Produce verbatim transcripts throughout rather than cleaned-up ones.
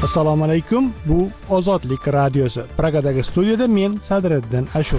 Assalomu alaykum. Bu Ozodlik radiosi. Pragadagi studiyada men Sadriddin Ashur.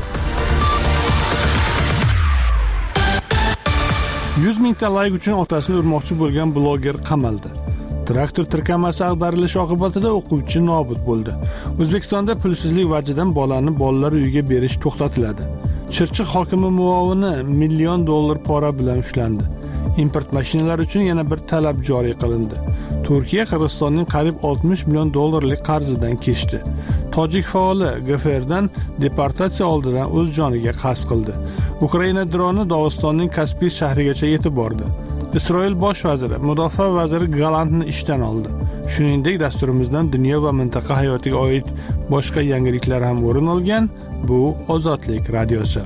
yuz mingta layk uchun otasini urmoqchi bo'lgan bloger qamaldi. Traktor tirkamasi ag'darilishi oqibatida o'quvchi nobud bo'ldi. O'zbekistonda pulsizlik vajidan bolani bolalar uyiga berish to'xtatiladi. Chirchiq hokimi muovini million dollar pora bilan ushlandi. Import mashinalari uchun yana bir talab joriy qilindi. Turkiya Qirg'izistonning qariyb oltmish million dollarlik qarzidan kechdi. Tojik faoli G F R'dan deportatsiya oldidan o'z joniga qasd qildi. Ukraina droni Dog'istonning Kaspiy shahrigacha yetib bordi. Isroil bosh vaziri, mudofaa vaziri Galantni ishdan oldi. Shuningdek, dasturimizdan dunyo va mintaqa hayotiga oid boshqa yangiliklar ham o'rin olgan. Bu Ozodlik radiosi.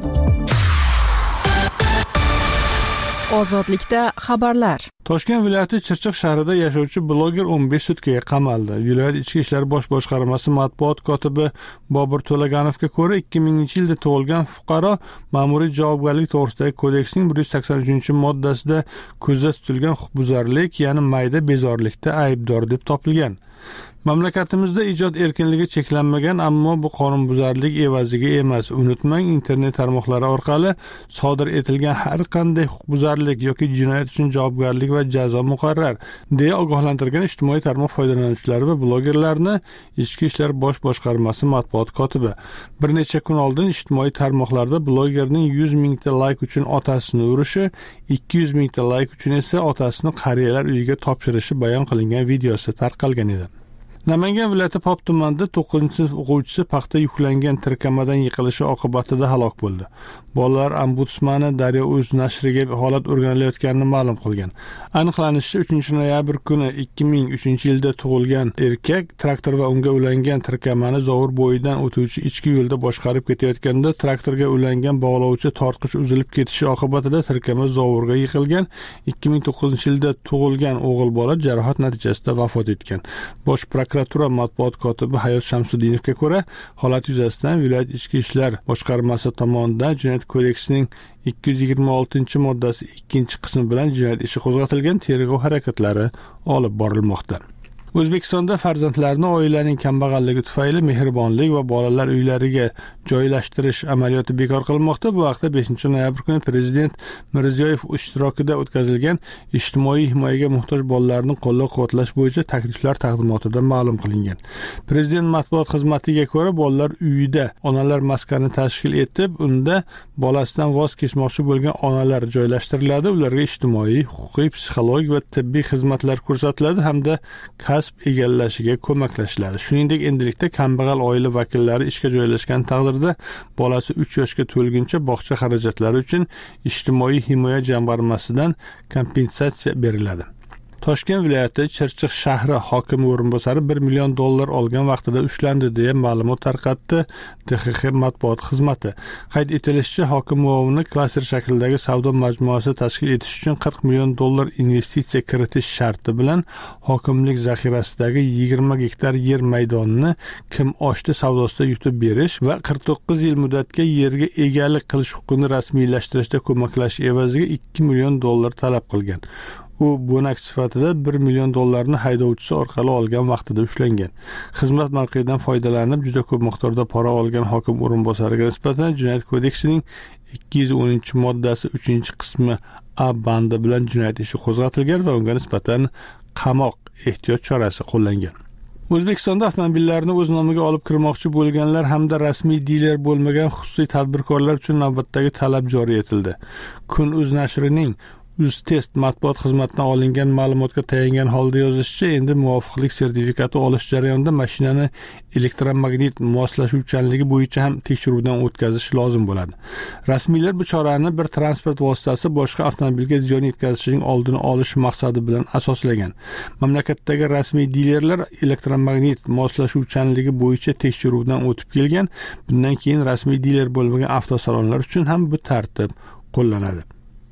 Ozodlikda xabarlar. Toshkent viloyati Chirchiq shahrida yashovchi bloger o'n besh sutkaga qamaldi. Viloyat Ichki ishlar bosh boshqarmasi matbuot kotibi Bobur To'laganovga ko'ra, ikki minginchi yilda tug'ilgan fuqaro ma'muriy javobgarlik to'g'risidagi kodeksning bir yuz sakson uchinchi moddasida ko'zda tutilgan huquqbuzarlik, ya'ni mayda bezorilikda aybdor deb topilgan. Mamlakatimizda ijod erkinligi cheklanmagan, ammo bu qonunbuzarlik evaziga emas. Unutmang, internet tarmoqlari orqali sodir etilgan har qanday huquqbuzarlik yoki jinoyat uchun javobgarlik va jazo muqarrar, deya ogohlantirgan ijtimoiy tarmoq foydalanuvchilari va blogerlarni Ichki ishlar bosh boshqarmasi matbuot kotibi. Bir necha kun oldin ijtimoiy tarmoqlarda blogerning yuz mingta layk uchun otasini urishi, ikki yuz mingta layk uchun esa otasini qariyalar uyiga topshirishi bayon qilingan videosi tarqalgan edi. Namangan viloyati Pop tumanida to'qqizinchi sinf o'quvchisi paxta yuklangan tirkamadan yiqilishi oqibatida halok bo'ldi. Bolalar ombudsmani Daryo Uz nashriga holat o'rganilayotganini ma'lum qilgan. Aniqlanishicha, uchinchi noyabr kuni ikki ming uchinchi yilda tug'ilgan erkak traktor va unga ulangan tirkamani Zovur bo'yidan o'tuvchi ichki yo'lda boshqarib ketayotganda traktorga ulangan bog'lovchi tortqich uzilib ketishi oqibatida tirkama Zovurga yiqilgan. ikki ming to'qqizinchi yilda tug'ilgan o'g'il bola jarohat natijasida vafot etgan. Bosh prokuratura matbuot kotibi Hayot Shamsuddinovga ko'ra, holat yuzasidan viloyat ichki ishlar boshqarmasi tomonidan Jinoyat kodeksining ikki yuz yigirma oltinchi moddasi ikkinchi qismi bilan jinoyat ishi qo'zg'atilgan, tergov harakatlari olib borilmoqda. O'zbekistonda farzandlarni oilaning kambag'alligi tufayli mehribonlik va bolalar uylariga joylashtirish amaliyoti bekor qilinmoqda. Bu haqda beshinchi noyabr kuni Prezident Mirziyoyev ishtirokida o'tkazilgan ijtimoiy himoyaga muhtoj bolalarni qo'llab-quvvatlash bo'yicha takliflar taqdimotida ma'lum qilingan. Prezident matbuot xizmatiga ko'ra, bolalar uyida onalar maskani tashkil etib, unda bolasidan voz kechmoqchi bo'lgan onalar joylashtiriladi, ularga ijtimoiy, huquqiy, psixologik va tibbiy xizmatlar ko'rsatiladi hamda kasb egallashiga ko'maklashiladi. Shuningdek, endilikda kambag'al oila vakillari ishga joylashgan taqdirda bolasi uch yoshga to'lguncha bog'cha xarajatlari uchun ijtimoiy himoya jamg'armasidan kompensatsiya beriladi. Toshkent viloyati Chirchiq shahri hokimi o'rinbosari bir million dollar olgan vaqtida ushlandi, deya ma'lumot tarqatdi D X X matbuot xizmati. Qayd etilishicha, hokim muovini klaster shaklidagi savdo majmuasi tashkil etish uchun qirq million dollar investitsiya kiritish sharti bilan hokimlik zaxirasidagi yigirma gektar yer maydonini kim oshdi savdosida yutib berish va qirq to'qqiz yil muddatga yerga egalik qilish huquqini rasmiylashtirishda ko'maklash evaziga ikki million dollar talab qilgan. U bo'nak sifatida bir million dollarni haydovchisi orqali olgan vaqtida ushlangan. Xizmat mavqeyidan foydalanib juda ko'p miqdorda pora olgan hokim o'rinbosariga nisbatan Jinoyat kodeksining ikki yuz o'ninchi moddasi uchinchi qismi A bandi bilan jinoyat ishi qo'zg'atilgan va unga nisbatan qamoq ehtiyot chorasi qo'llangan. O'zbekistonda avtomobillarni o'z nomiga olib kirmoqchi bo'lganlar hamda rasmiy diler bo'lmagan xususiy tadbirkorlar uchun navbatdagi talab joriy etildi. Kun.uz nashrining UzTest matbuot xizmatidan olingan ma'lumotga tayangan holda yozishicha, endi muvofiqlik sertifikati olish jarayonida mashinani elektromagnit moslashuvchanligi bo'yicha ham tekshiruvdan o'tkazish lozim bo'ladi. Rasmiylar bu chorani bir transport vositasi boshqa avtomobilga ziyon yetkazishining oldini olish maqsadi bilan asoslagan. Mamlakatdagi rasmiy dilerlar elektromagnit moslashuvchanligi bo'yicha tekshiruvdan o'tib kelgan. Bundan keyin rasmiy diler bo'lmagan avtosalonlar uchun ham bu tartib qo'llanadi.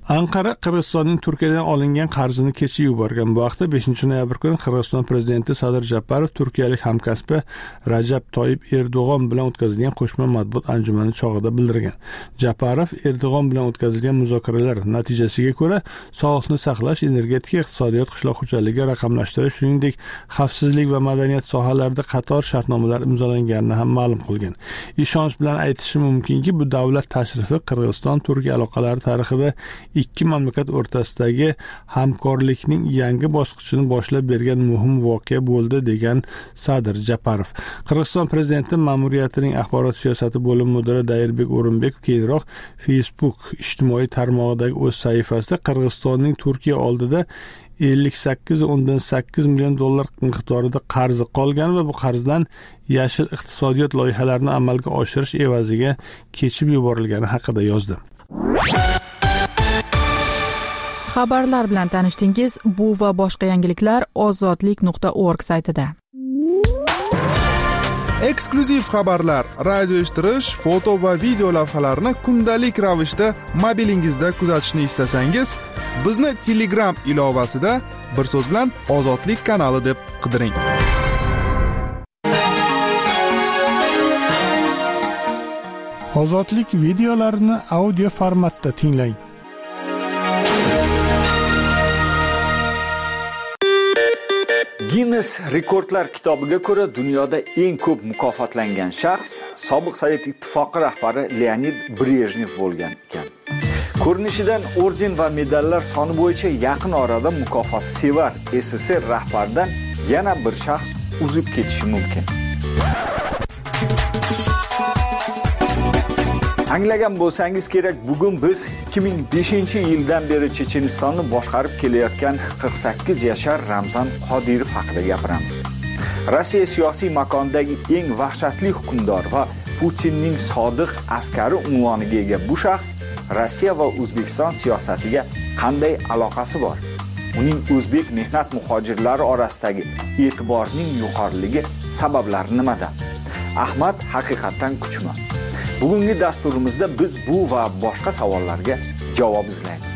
Anqara Qirg'izistonning Turkiyadan olingan qarzini kechib yuborgan. Bu haqda beshinchi noyabr kuni Qirg'iziston prezidenti Sadir Japarov turkiyalik hamkasbi Rajab Toyib Erdo'g'on bilan o'tkazilgan qo'shma matbuot anjumani chog'ida bildirgan. Japarov Erdo'g'on bilan o'tkazilgan muzokaralar natijasiga ko'ra sog'liqni saqlash, energetika, iqtisodiyot, qishloq xo'jaligi, raqamlashtirish, shuningdek xavfsizlik va madaniyat sohalarida qator shartnomalar imzolanganini ham ma'lum qilgan. Ishonch bilan aytishim mumkinki, bu davlat tashrifi Qirg'iziston-Turkiya aloqalari tarixida ikki mamlakat o'rtasidagi hamkorlikning yangi bosqichini boshlab bergan muhim voqea bo'ldi, degan Sadir Japarov. Qirg'iziston prezidenti ma'muriyatining axborot siyosati bo'limi mudiri Dairbek O'rinbekov keyinroq Facebook ijtimoiy tarmog'idagi o'z sahifasida Qirg'izistonning Turkiya oldida ellik sakkiz o'ndan sakkiz million dollar miqdorida qarzi qolgan va bu qarzdan yashil iqtisodiyot loyihalarini amalga oshirish evaziga kechib yuborilgani haqida yozdi. Xabarlar bilan tanishdingiz. Bu va boshqa yangiliklar ozodlik nuqta org saytida. Eksklyuziv xabarlar, radio eshittirish, foto va video lavhalarni kundalik ravishda mobilingizda kuzatishni istasangiz, bizni Telegram ilovasida bir so'z bilan Ozodlik kanali deb qidiring. Ozodlik videolarini audio formatda tinglang. Guinness rekordlar kitobiga ko'ra dunyoda eng ko'p mukofotlangan shaxs sobiq Sovet ittifoqi rahbari Leonid Brejnev bo'lgan ekan. Ko'rinishidan orden va medallar soni bo'yicha yaqin orada mukofotsevar S S R rahbaridan yana bir shaxs uzib ketishi mumkin. Anglagan bo'lsangiz kerak, bugun biz ikki ming beshinchi yildan beri Chechenistonni boshqarib kelayotgan qirq sakkiz yashar Ramzan Qodirov haqida gapiramiz. Rossiya siyosiy makonidagi eng vahshatli hukmdor va Putinning sodiq askari unvoniga ega bu shaxs Rossiya va O'zbekiston siyosatiga qanday aloqasi bor? Uning o'zbek mehnat muhojirlari orasidagi e'tiborining yuqoriligi sabablari nimada? Ahmad haqiqatan kuchmi? Bugungi dasturimizda biz bu va boshqa savollarga javob izlaymiz.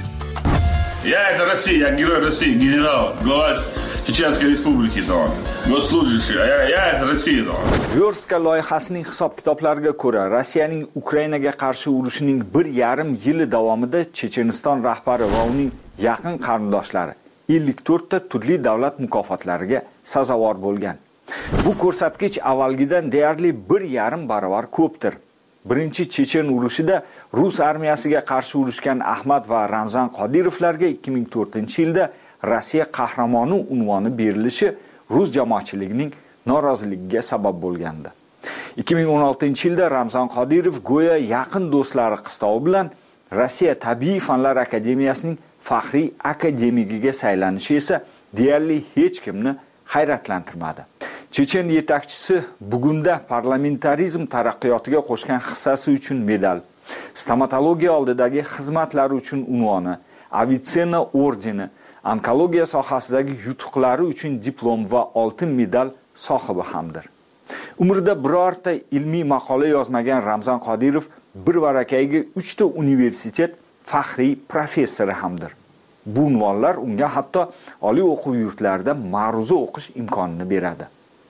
Я это Россия, я герой России, генерал, глава Чеченской республики, госслужащий, а я, я это Россия. Verska loyihasining hisob-kitoblariga ko'ra, Rossiyaning Ukrainaga qarshi urushining bir yarim yili davomida Checheniston rahbari va uning yaqin qarindoshlari ellik to'rtta turli davlat mukofotlariga sazovor bo'lgan. Bu ko'rsatkich avvalgidan deyarli bir yarim barobar ko'pdir. Birinchi Chechen urushida Rus armiyasiga qarshi urushgan Ahmad va Ramzan Qodirovlarga ikki ming to'rtinchi yilda Rossiya qahramoni unvoni berilishi Rus jamoatchiligining noroziligiga sabab bo'lgandi. ikki ming o'n oltinchi yilda Ramzan Qodirov go'yo yaqin do'stlari qistovi bilan Rossiya Tabiiy fanlar akademiyasining faxriy akademigiga saylanishi esa deyarli hech kimni hayratlantirmadi. Chechen yetakchisi bugunda parlamentarizm taraqqiyotiga qo'shgan hissasi uchun medal, stomatologiya oldidagi xizmatlari uchun unvoni, Avitsena ordeni, onkologiya sohasidagi yutuqlari uchun diplom va oltin medal sohibi hamdir. Umrida birorta ilmiy maqola yozmagan Ramzan Qodirov bir varakayga uchta universitet faxriy professori hamdir. Bu unvonlar unga hatto oliy o'quv yurtlarida ma'ruza o'qish imkonini beradi.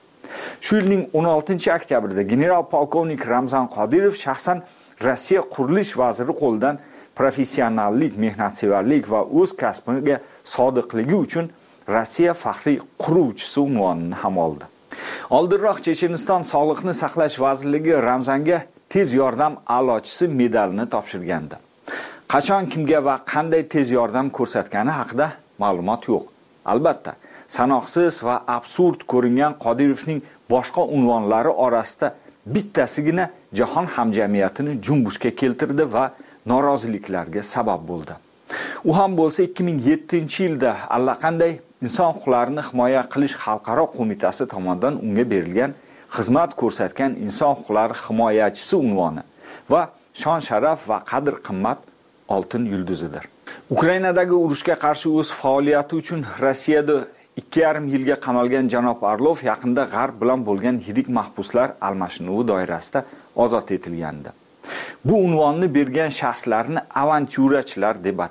Shu yilning o'n oltinchi oktyabrida general polkovnik Ramzan Qodirov shaxsan Rossiya qurilish vaziri qo'lidan professionallik, mehnatsevarlik va o'z kasbiga sodiqligi uchun Rossiya faxriy quruvchisi unvonini ham oldi. Oldinroq Checheniston Sog'liqni saqlash vazirligi Ramzanga tez yordam a'lochisi medalini topshirgandi. Qachon, kimga va qanday tez yordam ko'rsatgani haqida ma'lumot yo'q. Albatta, sanoqsiz va absurd ko'ringan Qodirovning boshqa unvonlari orasida bittasigina jahon hamjamiyatini junbushga keltirdi va noroziliklarga sabab bo'ldi. U ham bo'lsa ikki ming yettinchi yilda allaqanday inson huquqlarini himoya qilish xalqaro qo'mitasi tomonidan unga berilgan xizmat ko'rsatgan inson huquqlari himoyachisi unvoni va shon sharaf va qadr qimmat oltin yulduzidir. Ukrainadagi urushga qarshi o'z faoliyati uchun Rossiyada ikki yarim yilga qamalgan janob Orlov yaqinda G'arb bilan bo'lgan yirik mahbuslar almashinuvi doirasida ozod etilgandi. Bu unvonni bergan shaxslarni avantyurachilar deb atadi.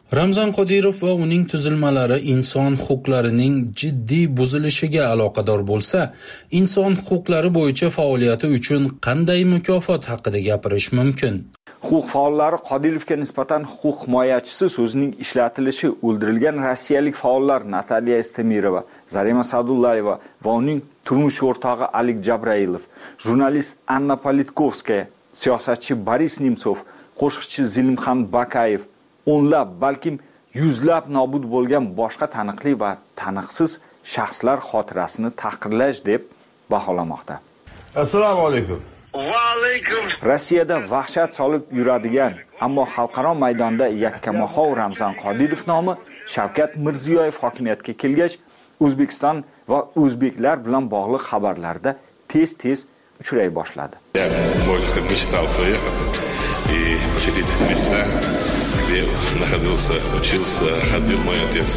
Ramzan Qodirov va uning tuzilmalari inson huquqlarining jiddiy buzilishiga aloqador bo'lsa, inson huquqlari bo'yicha faoliyati uchun qanday mukofot haqida gapirish mumkin? Huquq faollari Qodirovga nisbatan huquq himoyachisi so'zining ishlatilishi o'ldirilgan rossiyalik faollar Nataliya Estemirova, Zarema Sadullayeva va uning turmush o'rtog'i Alik Jabrailov, jurnalist Anna Politkovskaya, siyosatchi Boris Nemtsov, qo'shiqchi Zilimxan Bakayev, o'nlab, balkim yuzlab nobud bo'lgan boshqa taniqli va taniqsiz shaxslar xotirasini tahqirlash deb baholamoqda. Assalomu alaykum. Va alaykum. Rossiyada vahshat solib yuradigan, ammo xalqaro maydonda yakkamahov Ramzan Qodirov nomi Shavkat Mirziyoyev hokimiyatga kelgach, O'zbekiston va o'zbeklar bilan bog'liq xabarlarda tez-tez uchray boshladi. Можно сказать, мечтал поехать и посетить места, где находился, учился, ходил мой отец.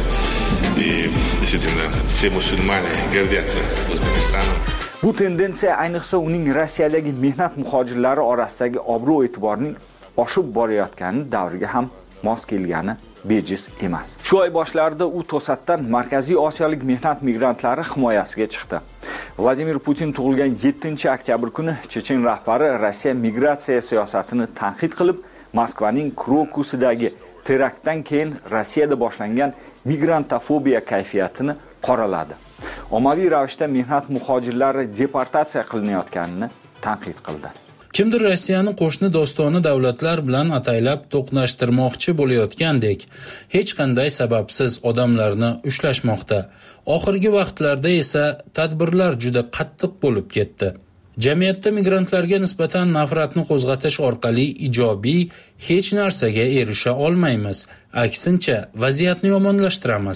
И действительно, все мусульмане гордятся O'zbekistonом. Bu tendensiya ayniqsa uning Rossiyadagi mehnat muhojirlari orasidagi obro' e'tiborining oshib borayotgani davriga ham mos kelgani bejiz emas. Shu oy boshlarida u to'satdan Markaziy Osiyolik mehnat migrantlari himoyasiga chiqdi. Vladimir Putin tug'ilgan yettinchi oktyabr kuni Chechen rahbari Rossiya migratsiya siyosatini tanqid qilib, Moskvaning Krokusidagi teraktdan keyin Rossiyada boshlangan migrantofobiya kayfiyatini qoraladi. Ommaviy ravishda mehnat muhojirlari deportatsiya qilinayotganini tanqid qildi. Kimdir Rossiyani qo'shni do'stona davlatlar bilan ataylab to'qnashtirmoqchi bo'layotgandek, hech qanday sababsiz odamlarni ushlashmoqda. Oxirgi vaqtlarda esa tadbirlar juda qattiq bo'lib ketdi. Jamiyatda migrantlarga nisbatan nafratni qo'zg'atish orqali ijobiy hech narsaga erisha olmaymiz. Aksincha, vaziyatni yomonlashtiramiz.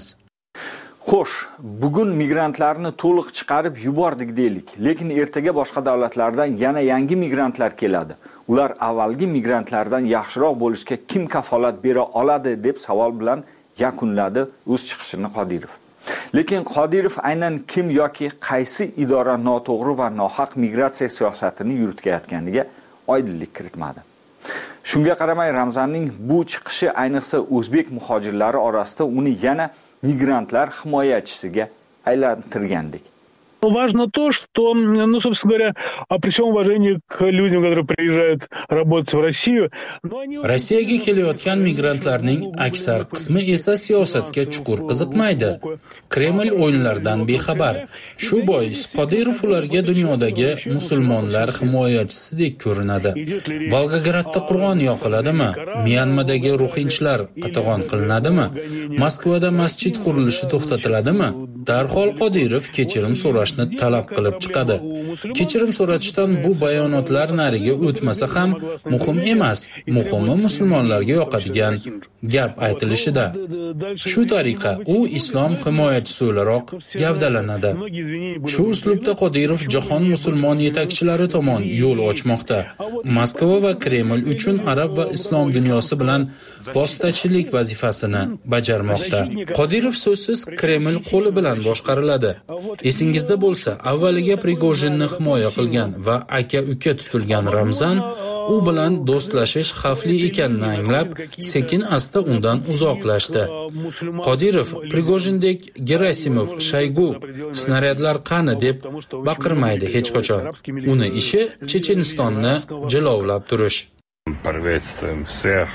Xo'sh, bugun migrantlarni to'liq chiqarib yubordik deylik, lekin ertaga boshqa davlatlardan yana yangi migrantlar keladi. Ular avvalgi migrantlardan yaxshiroq bo'lishga kim kafolat bera oladi deb savol bilan yakunladi o'z chiqishini Qodirov. Lekin Qodirov aynan kim yoki qaysi idora noto'g'ri va nohaq migratsiya siyosatini yuritayotganiga oydinlik kiritmadi. Shunga qaramay Ramzanning bu chiqishi ayniqsa o'zbek muhojirlari orasida uni yana migrantlar himoyachisiga aylantirgandek. Важно то, что, ну, собственно говоря, при всем уважении к людям, которые приезжают работать в Россию, но они... Rossiyaga kelayotgan migrantlarning aksar qismi esa siyosatga chuqur qiziqmaydi. Kreml o'yinlardan bexabar. Shu bois Qodirov ularga dunyodagi musulmonlar himoyachisidek ko'rinadi. Volgogradda Qur'on yoqiladimi? Myanmadagi ruhinchilar qatag'on qilinadimi? Moskvada masjid qurilishi to'xtatiladimi? Darhol Qodirov kechirim so'rashni talab qilib chiqadi. Kechirim so'ratishdan bu bayonotlar nariga o'tmasa ham muhim emas. Muhimi musulmonlarga yoqadigan gap aytilishida. Shu tariqa u islom himoyachisi o'laroq gavdalanadi. Shu uslubda Qodirov jahon musulmon yetakchilari tomon yo'l ochmoqda. Moskva va Kreml uchun arab va islom dunyosi bilan vositachilik vazifasini bajarmoqda. Qodirov so'zsiz Kreml qo'li bilan boshqariladi. Esingizda bo'lsa, avvaliga Prigojinni himoya qilgan va aka-uka tutilgan Ramzan u bilan do'stlashish xavfli ekanini anglab, sekin asta undan uzoqlashdi. Qodirov Prigojindek Gerasimov, Shaygu, snaryadlar qani deb baqirmaydi hech qachon. Uni ishi Chechenistonni jilovlab turish. Приветствуем всех.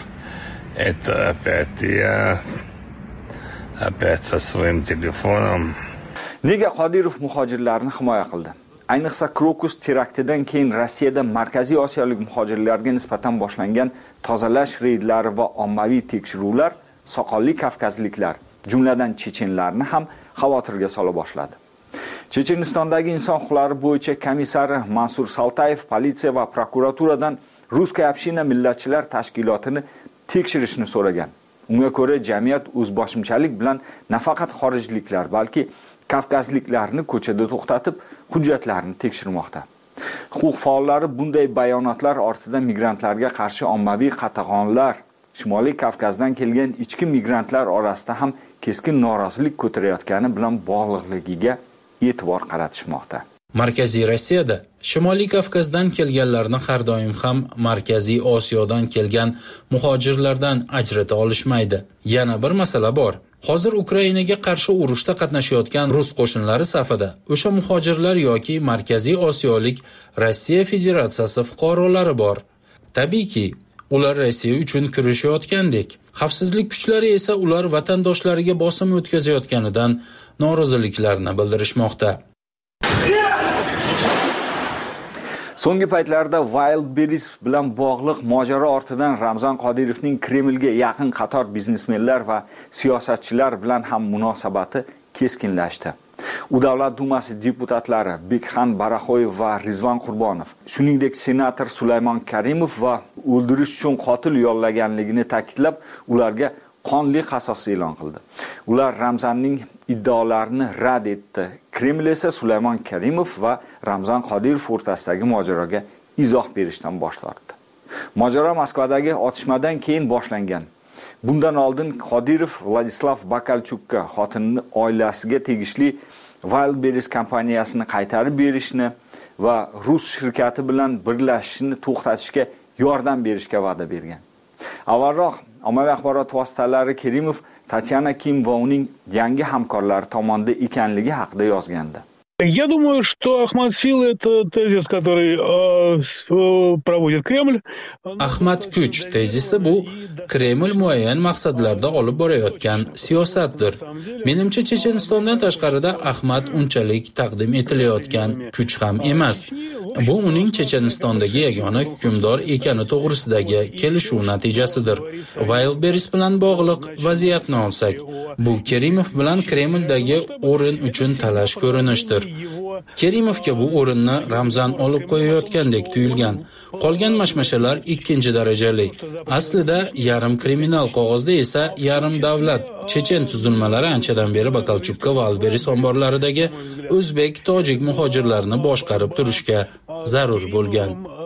Это опять я, опять со своим телефоном. Nega Qodirov muhojirlarni himoya qildi? Ayniqsa Krokus teraktidan keyin Rossiyada Markaziy Osiyolik muhojirlarga nisbatan boshlangan tozalash reydlari va ommaviy tekshiruvlar soqolli kavkazliklar, jumladan chechenlarni ham xavotirga sola boshladi. Chechenistondagi inson huquqlari bo'yicha komissari Mansur Saltayev politsiya va prokuraturadan Ruskiy община millatchilar tashkilotini tekshirishni so'ragan. Unga ko'ra, jamiyat o'zboshimchalik bilan nafaqat xorijliklar, balki kavkazliklarni ko'chada to'xtatib, hujjatlarini tekshirmoqda. Huquq faollari bunday bayonotlar ortida migrantlarga qarshi ommaviy qatag'onlar, Shimoliy Kavkazdan kelgan ichki migrantlar orasida ham keskin norozilik ko'tarayotgani bilan bog'liqligiga e'tibor qaratishmoqda. Markaziy Rossiyada Shimoliy Kavkazdan kelganlarni har doim ham Markaziy Osiyodan kelgan muhojirlardan ajrata olishmaydi. Yana bir masala bor. Hozir Ukrainaga qarshi urushda qatnashayotgan rus qo'shinlari safida o'sha muhojirlar yoki Markaziy Osiyolik Rossiya Federatsiyasi fuqarolari bor. Tabiiyki, ular Rossiya uchun kurashayotgandek. Xavfsizlik kuchlari esa ular vatandoshlariga bosim o'tkazayotganidan noroziliklarni bildirishmoqda. So'nggi paytlarda Wildberries bilan bog'liq mojaro ortidan Ramzan Qodirovning Kremlga yaqin qator biznesmenlar va siyosatchilar bilan ham munosabati keskinlashdi. U Davlat Dumasi deputatlari Bekxan Baraxoyev va Rizvan Qurbonov, shuningdek senator Sulaymon Karimov va o'ldirish uchun qotil yollaganligini ta'kidlab, ularga qonli qasos e'lon qildi. Ular Ramzanning iddaolarini rad etdi. Kreml esa Sulaymon Karimov va Ramzan Qodirov o'rtasidagi mojaroga izoh berishdan bosh tortdi. Mojaro Moskvadagi otishmadan keyin boshlangan. Bundan oldin Qodirov Vladislav Bakalchukka xotinini oilasiga tegishli Wildberries kompaniyasini qaytarib berishni va rus shirkati bilan birlashishni to'xtatishga yordam berishga va'da bergan. Avvalroq ommaviy axborot vositalari Kerimov Tatyana Kim va uning yangi hamkorlari tomonidan ekanligi haqida yozgandi. Я думаю, что Ахмад Сил — это тезис, который э, проводит Кремль. Ahmad Kuch tezisi bu Kreml muayyan maqsadlarda olib borayotgan siyosatdir. Menimcha Chechenistondan tashqarida Ahmad unchalik taqdim etilayotgan kuch ham emas. Bu uning Chechenistondagi yagona hukmdor ekani to'g'risidagi kelishuv natijasidir. Wildberries bilan bog'liq vaziyatni olsak, bu Kerimov bilan Kremldagi o'rin uchun talash ko'rinishdir. Kerimovga bu o'rinni Ramzan olib qo'yayotgandek tuyulgan. Qolgan mashmashalar ikkinchi darajali. Aslida yarim kriminal qog'ozda esa yarim davlat chechen tuzilmalari anchadan beri Bakalchukka va Wildberries omborlaridagi o'zbek, tojik muhojirlarni boshqarib turishga zarur bo'lgan.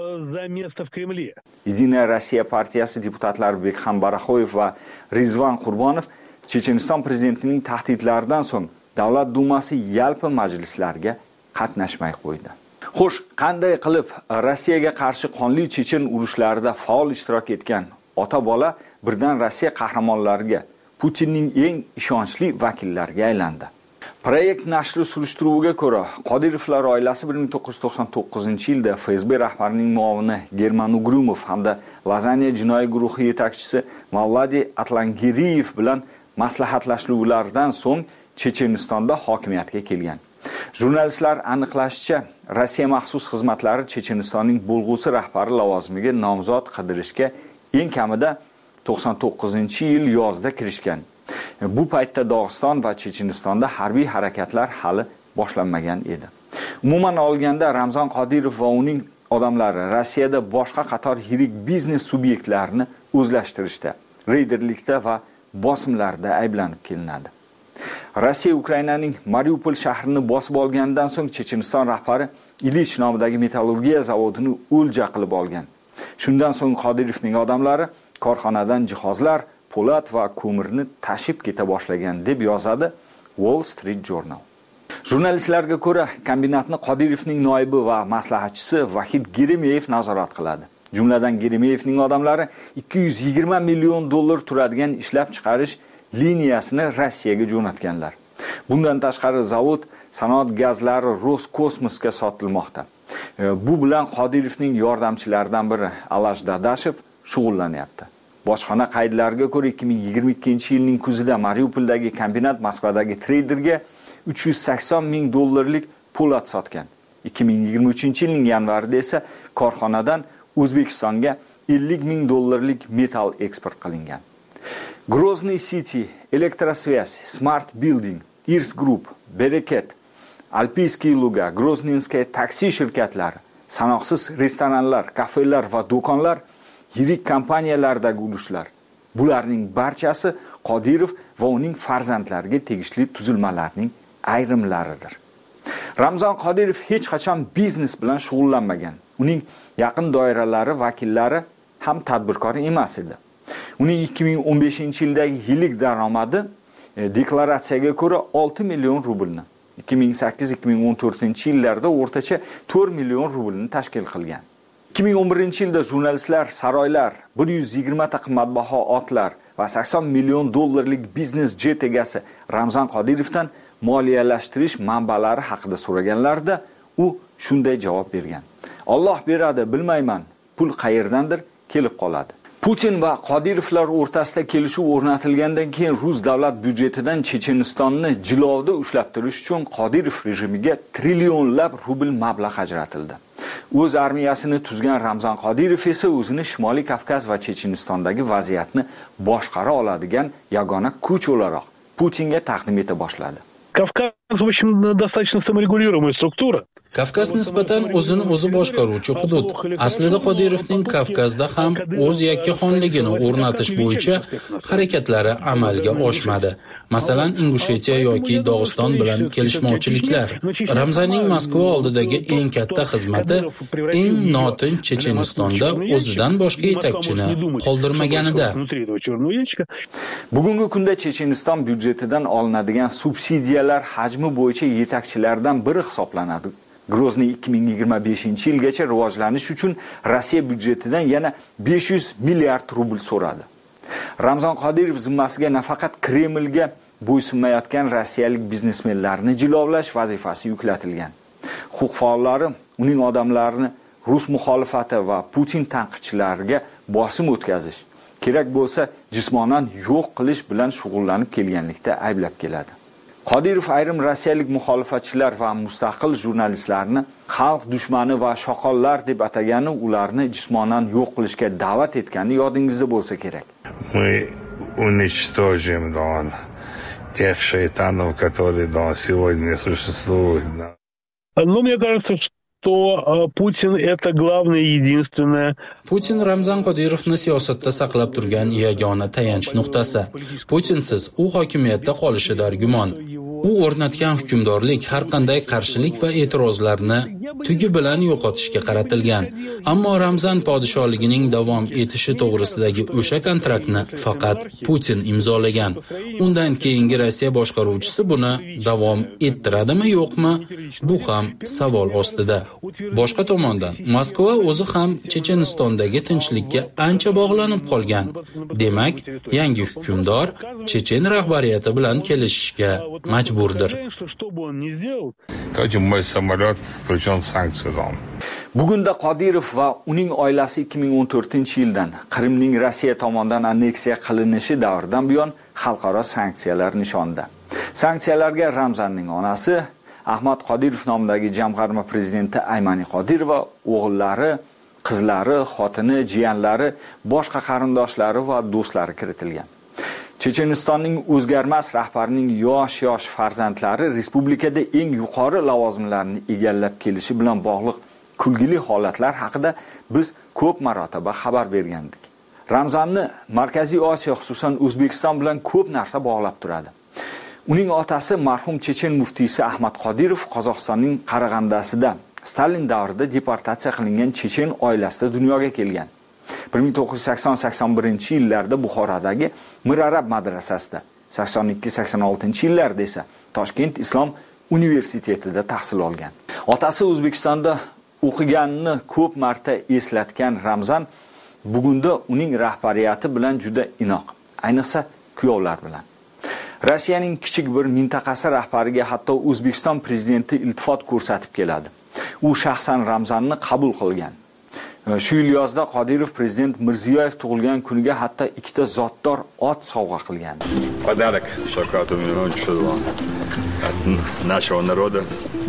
Единая Rossiya partiyasi deputatlari Bekxan Baraxoyev va Rizvan Qurbonov Checheniston prezidentining tahdidlaridan so'ng Davlat Dumasi yalpi majlislarga qatnashmay qo'ydi. Xo'sh, qanday qilib Rossiyaga qarshi qonli chechen urushlarida faol ishtirok etgan ota-bola birdan Rossiya qahramonlariga, Putinning eng ishonchli vakillariga aylandi? Proyekt nashri surishtiruviga ko'ra, Qodirovlar oilasi bir ming to'qqiz yuz to'qson to'qqizinchi yilda F S B rahbarining muovini German Ugrumov hamda Lazaniya jinoiy guruhi yetakchisi Mavladi Atlangiriyev bilan maslahatlashuvlardan so'ng Chechenistonda hokimiyatga kelgan. Jurnalistlar aniqlashicha, Rossiya maxsus xizmatlari Chechenistonning bo'lg'usi rahbari lavozimiga nomzod qidirishga eng kamida to'qson to'qqizinchi yil yozda kirishgan. Bu paytda Dog'iston va Chechenistonda harbiy harakatlar hali boshlanmagan edi. Umuman olganda Ramzan Qodirov va uning odamlari Rossiyada boshqa qator yirik biznes subyektlarini o'zlashtirishda, reyderlikda va bosimlarda ayblanib kelinadi. Rossiya Ukrainaning Mariupol shahrini bosib olgandan so'ng Checheniston rahbari Ilich nomidagi metallurgiya zavodini o'lja qilib olgan. Shundan so'ng Qodirovning odamlari korxonadan jihozlar, po'lat va ko'mirni tashib keta boshlagan deb yozadi Wall Street Journal. Jurnalistlarga ko'ra, kombinatni Qodirovning noibi va maslahatchisi Vahid Geremeyev nazorat qiladi. Jumladan Geremeyevning odamlari ikki yuz yigirma million dollar turadigan ishlab chiqarish liniyasini Rossiyaga jo'natganlar. Bundan tashqari zavod sanoat gazlari Roskosmosga sotilmoqda. Bu bilan Qodirovning yordamchilaridan biri Alash Dadashev shug'ullanyapti. Bojxona qaydlariga ko'ra ikki ming yigirma ikkinchi yilning kuzida Mariupoldagi kombinat Moskvadagi treyderga uch yuz sakson ming dollarlik po'lat sotgan. ikki ming yigirma uchinchi yilning yanvarida esa korxonadan O'zbekistonga ellik ming dollarlik metal eksport qilingan. Grozny City, Elektrosvязь, Smart Building, Irs Group, Bereket, Alpiyskiy Luga, Grozninskaya taksi shirkatlari, sanoqsiz restoranlar, kafelar va do'konlar, yirik kompaniyalardagi ulushlar. Bularning barchasi Qodirov va uning farzandlariga tegishli tuzilmalarning ayrimlaridir. Ramzan Qodirov hech qachon biznes bilan shug'ullanmagan. Uning yaqin doiralari vakillari ham tadbirkor emas edi. Uning ikki ming o'n beshinchi yildagi yillik daromadi deklaratsiyaga ko'ra olti million rublni, ikki ming sakkiz ikki ming o'n to'rtinchi yillarda o'rtacha to'rt million rublni tashkil qilgan. ikki ming o'n birinchi yilda jurnalistlar, saroylar, bir yuz yigirma ta qimmatbaho otlar va sakson million dollarlik biznes jet egasi Ramzan Qodirovdan moliyalashtirish manbalari haqida so'raganlarida u shunday javob bergan: Alloh beradi, bilmayman, pul qayerdandir kelib qoladi. Putin va Qodirovlar o'rtasida kelishuv o'rnatilgandan keyin Rus davlat byudjetidan Chechenistonni jilovda ushlab turish uchun Qodirov rejimiga trillionlab rubl mablag' ajratildi. O'z armiyasini tuzgan Ramzan Qodirov esa o'zini Shimoliy Kavkaz va Chechenistondagi vaziyatni boshqara oladigan yagona kuch o'laroq Putinga taqdim eta boshladi. Кавказ, в общем, достаточно саморегулируемая структура. Kavkaz nisbatan o'zini o'zi boshqaruvchi hudud. Aslida Qodirovning Kavkazda ham o'z yakkaxonligini o'rnatish bo'yicha harakatlari amalga oshmadi. Masalan, Ingushetiya yoki Dog'iston bilan kelishmovchiliklar. Ramzanning Moskva oldidagi eng katta xizmati eng notinch Chechenistonda o'zidan boshqa yetakchini qoldirmaganida. Bugungi kunda Checheniston byudjetidan olinadigan subsidiyalar hajmi bo'yicha yetakchilardan biri hisoblanadi. Grozniy ikki ming yigirma beshinchi yilgacha rivojlanish uchun Rossiya byudjetidan yana besh yuz milliard rubl so'radi. Ramzan Qodirov zimmasiga nafaqat Kremlga bo'ysunmayotgan rossiyalik biznesmenlarni jilovlash vazifasi yuklatilgan. Huquq faollari uning odamlarini Rus muxolifati va Putin tanqidchilariga bosim o'tkazish, kerak bo'lsa jismonan yo'q qilish bilan shug'ullanib kelganlikda ayblab keladi. Qodirov ayrim rossiyalik muxolifatchilar va mustaqil jurnalistlarni xalq dushmani va shoqollar deb atagani, ularni jismonan yo'q qilishga da'vat etgani yodingizda bo'lsa kerak. Мы уничтожим Дон тех шайтанов, которые до сегодня существуют. Но мне кажется, что Putin это главное и единственное. Putin Ramzan Qodirovni siyosatda saqlab turgan yagona tayanch nuqtasi. Putinsiz u hokimiyatda qolishi dargumon. U o'rnatgan hukmdorlik har qanday qarshilik va e'tirozlarni tugi bilan yo'qotishga qaratilgan. Ammo Ramzan podsholigining davom etishi to'g'risidagi o'sha kontraktni faqat Putin imzolagan. Undan keyingi Rossiya boshqaruvchisi buni davom ettiradimi, yo'qmi? Bu ham savol ostida. Boshqa tomondan, Moskva o'zi ham Chechenistondagi tinchlikka ancha bog'lanib qolgan. Demak, yangi hukmdor Chechen rahbariyati bilan kelishishga majburdir. Bugunda Qodirov va uning oilasi ikki ming o'n to'rtinchi yildan Qrimning Rossiya tomonidan anneksiya qilinishi davridan buyon xalqaro sanksiyalar nishonida. Sanksiyalarga Ramzanning onasi Ahmad Qodirov nomidagi jamg'arma prezidenti Aymani Qodirov va o'g'illari, qizlari, xotini, jiyanlari, boshqa qarindoshlari va do'stlari kiritilgan. Chechenistonning o'zgarmas rahbarining yosh-yosh farzandlari respublikada eng yuqori lavozimlarni egallab kelishi bilan bog'liq kulgili holatlar haqida biz ko'p marotaba xabar bergandik. Ramzanni Markaziy Osiyo, xususan O'zbekiston bilan ko'p narsa bog'lab turadi. Uning otasi marhum Chechen muftiysi Ahmad Qodirov Qozog'istonning Qarag'andasida Stalin davrida deportatsiya qilingan Chechen oilasida dunyoga kelgan. bir ming to'qqiz yuz sakson sakson birinchi yillarda Buxorodagi Mir Arab madrasasida, sakson ikki sakson oltinchi yillarda esa Toshkent Islom universitetida tahsil olgan. Otasi O'zbekistonda o'qiganini ko'p marta eslatgan Ramzan bugunda uning rahbariyati bilan juda inoq, ayniqsa kuyovlar bilan. Rossiyaning kichik bir mintaqasi rahbariga hatto O'zbekiston prezidenti iltifot ko'rsatib keladi. U shaxsan Ramzanni qabul qilgan. Shu yil yozda Qodirov prezident Mirziyoyev tug'ilgan kuniga hatto ikkita zotdor ot sovg'a qilgan. Подарок Шавкату Мироновичу от нашего народа.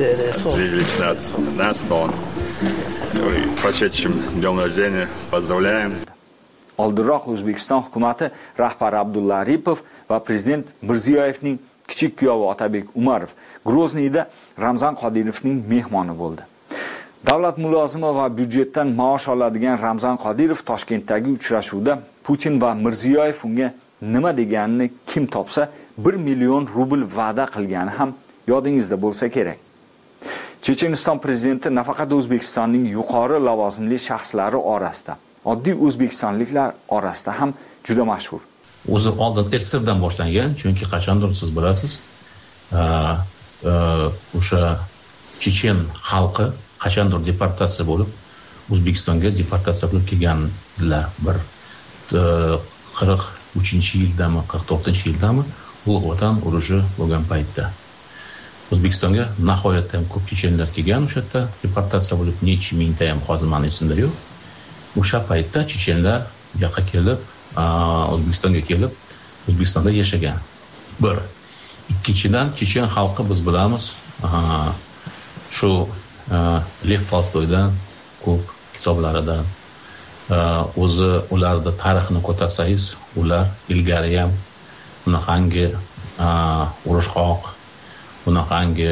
Лично от нас, он с прошедшим днем рождения поздравляем. Oldinroq O'zbekiston hukumati rahbari Abdulla Aripov va prezident Mirziyoyevning kichik kuyovi Otabek Umarov Grozniyda Ramzan Qodirovning mehmoni bo'ldi. Davlat mulozimi va byudjetdan maosh oladigan Ramzan Qodirov Toshkentdagi uchrashuvda Putin va Mirziyoyev unga nima deganini kim topsa bir million rubl va'da qilgani ham yodingizda bo'lsa kerak. Checheniston prezidenti nafaqat O'zbekistonning yuqori lavozimli shaxslari orasida, oddiy o'zbekistonliklar orasida ham juda mashhur. O'zi oldin S S R dan boshlangan, chunki qachondir siz bilasiz, o'sha chechen xalqi qachondir deportatsiya bo'lib O'zbekistonga deportatsiya qilib kelgandilar. Bir qirq uchinchi yildami, qirq to'rtinchi yildami Ulug' Vatan urushi bo'lgan paytda O'zbekistonga nihoyatda ham ko'p chechenlar kelgan. O'sha yerda deportatsiya bo'lib necha mingta ham hozir meni esimda yo'q. O'sha paytda chechenlar bu yoqqa kelib, O'zbekistonga kelib, O'zbekistonda yashagan. Bir. Ikkinchidan, chechen xalqi biz bilamiz, shu Lev Tolstoydan ko'p kitoblaridan o'zi ularda tarixni ko'tarsangiz, ular ilgari ham bunaqangi urushqoq, bunaqangi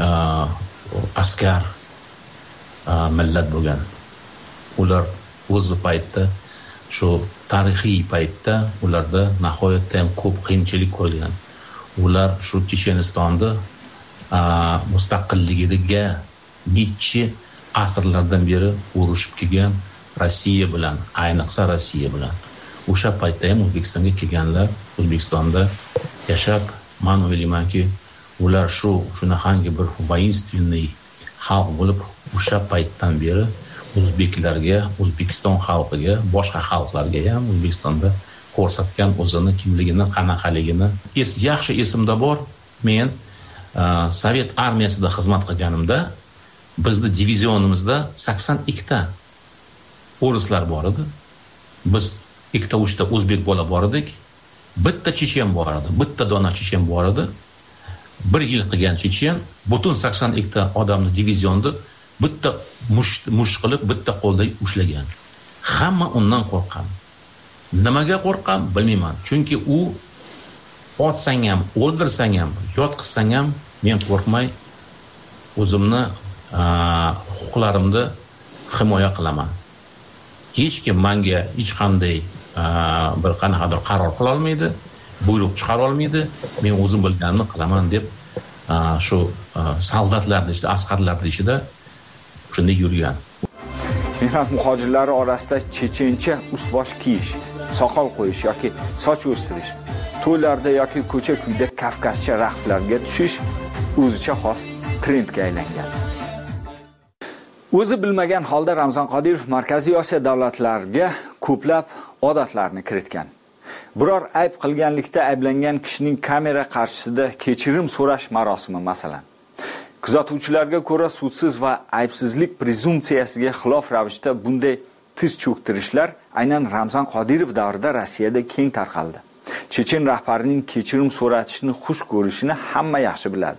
askar millat bo'lgan. Ular o'zi paytda shu tarixiy paytda ularda nihoyatda ham ko'p qiyinchilik ko'rgan. Ular shu Chechenistonda mustaqilligiga necha asrlardan beri urushib kelgan Rossiya bilan, ayniqsa Rossiya bilan. O'sha paytda ham O'zbekistonga kelganlar, O'zbekistonda yashab, men o'ylaymanki, ular shu shunaqangi bir voinственный xalq bo'lib, o'sha paytdan beri o'zbeklarga, O'zbekiston xalqiga, boshqa xalqlarga ham O'zbekistonda ko'rsatgan o'zini kimligini, qanaqaligini es yaxshi esimda bor. Men Sovet armiyasida xizmat qilganimda bizni divizionimizda sakson ikkita o'rislar bor edi. Biz ikkita uchta o'zbek bola bor edik. Bitta chechen bor edi, bitta dona chechen bor edi. Bir yil qilgan chechen butun sakson ikkita odamni divizionda bitta mush mush qilib, bitta qo'lda ushlagan. Hamma undan qo'rqqan. Nimaga qo'rqqan bilmayman. Chunki u otsang ham, o'ldirsang ham, yotqizsang ham men qo'rqmay o'zimni huquqlarimni himoya qilaman. Hech kim menga hech qanday bir qanaqadir qaror qila olmaydi, buyruq chiqara olmaydi. Men o'zim bilganimni qilaman deb shu soldatlar ichida, askarlar ichida shunday yurgan. Mehnat muhojirlari orasida chechencha ust-bosh kiyish, soqol qo'yish yoki soch o'stirish, to'ylarda yoki ko'cha-kuyda kavkazcha raqslarga tushish o'zicha xos trendga aylangan. O'zi bilmagan holda Ramzan Qodirov Markaziy Osiyo davlatlariga ko'plab odatlarni kiritgan. Biror ayb qilganlikda ayblangan kishining kamera qarshisida kechirim so'rash marosimi masalan. Kuzatuvchilarga ko'ra sudsiz va aybsizlik prezumsiyasiga xilof ravishda bunday tiz cho'ktirishlar aynan Ramzan Qodirov davrida Rossiyada keng tarqaldi. Chechen rahbarining kechirim so'ratishni xush ko'rishini hamma yaxshi biladi.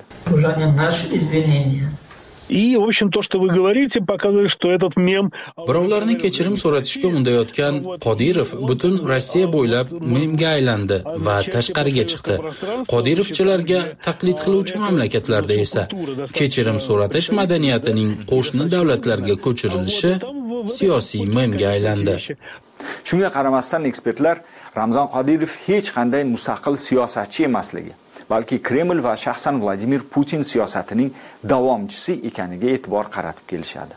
И, в общем, то, что вы говорите, показывает, что этот мем... Birovlarni kechirim so'ratishga undayotgan Qodirov butun Rossiya bo'ylab memga aylandi va tashqariga chiqdi. Qodirovchilarga taqlid qiluvchi mamlakatlarda esa kechirim so'ratish madaniyatining qo'shni davlatlarga ko'chirilishi siyosiy memga aylandi. Shunga qaramasdan ekspertlar Ramzan Qodirov hech qanday mustaqil siyosatchi emasligi, balki Kreml va shaxsan Vladimir Putin siyosatining davomchisi ekaniga e'tibor qaratib kelishadi.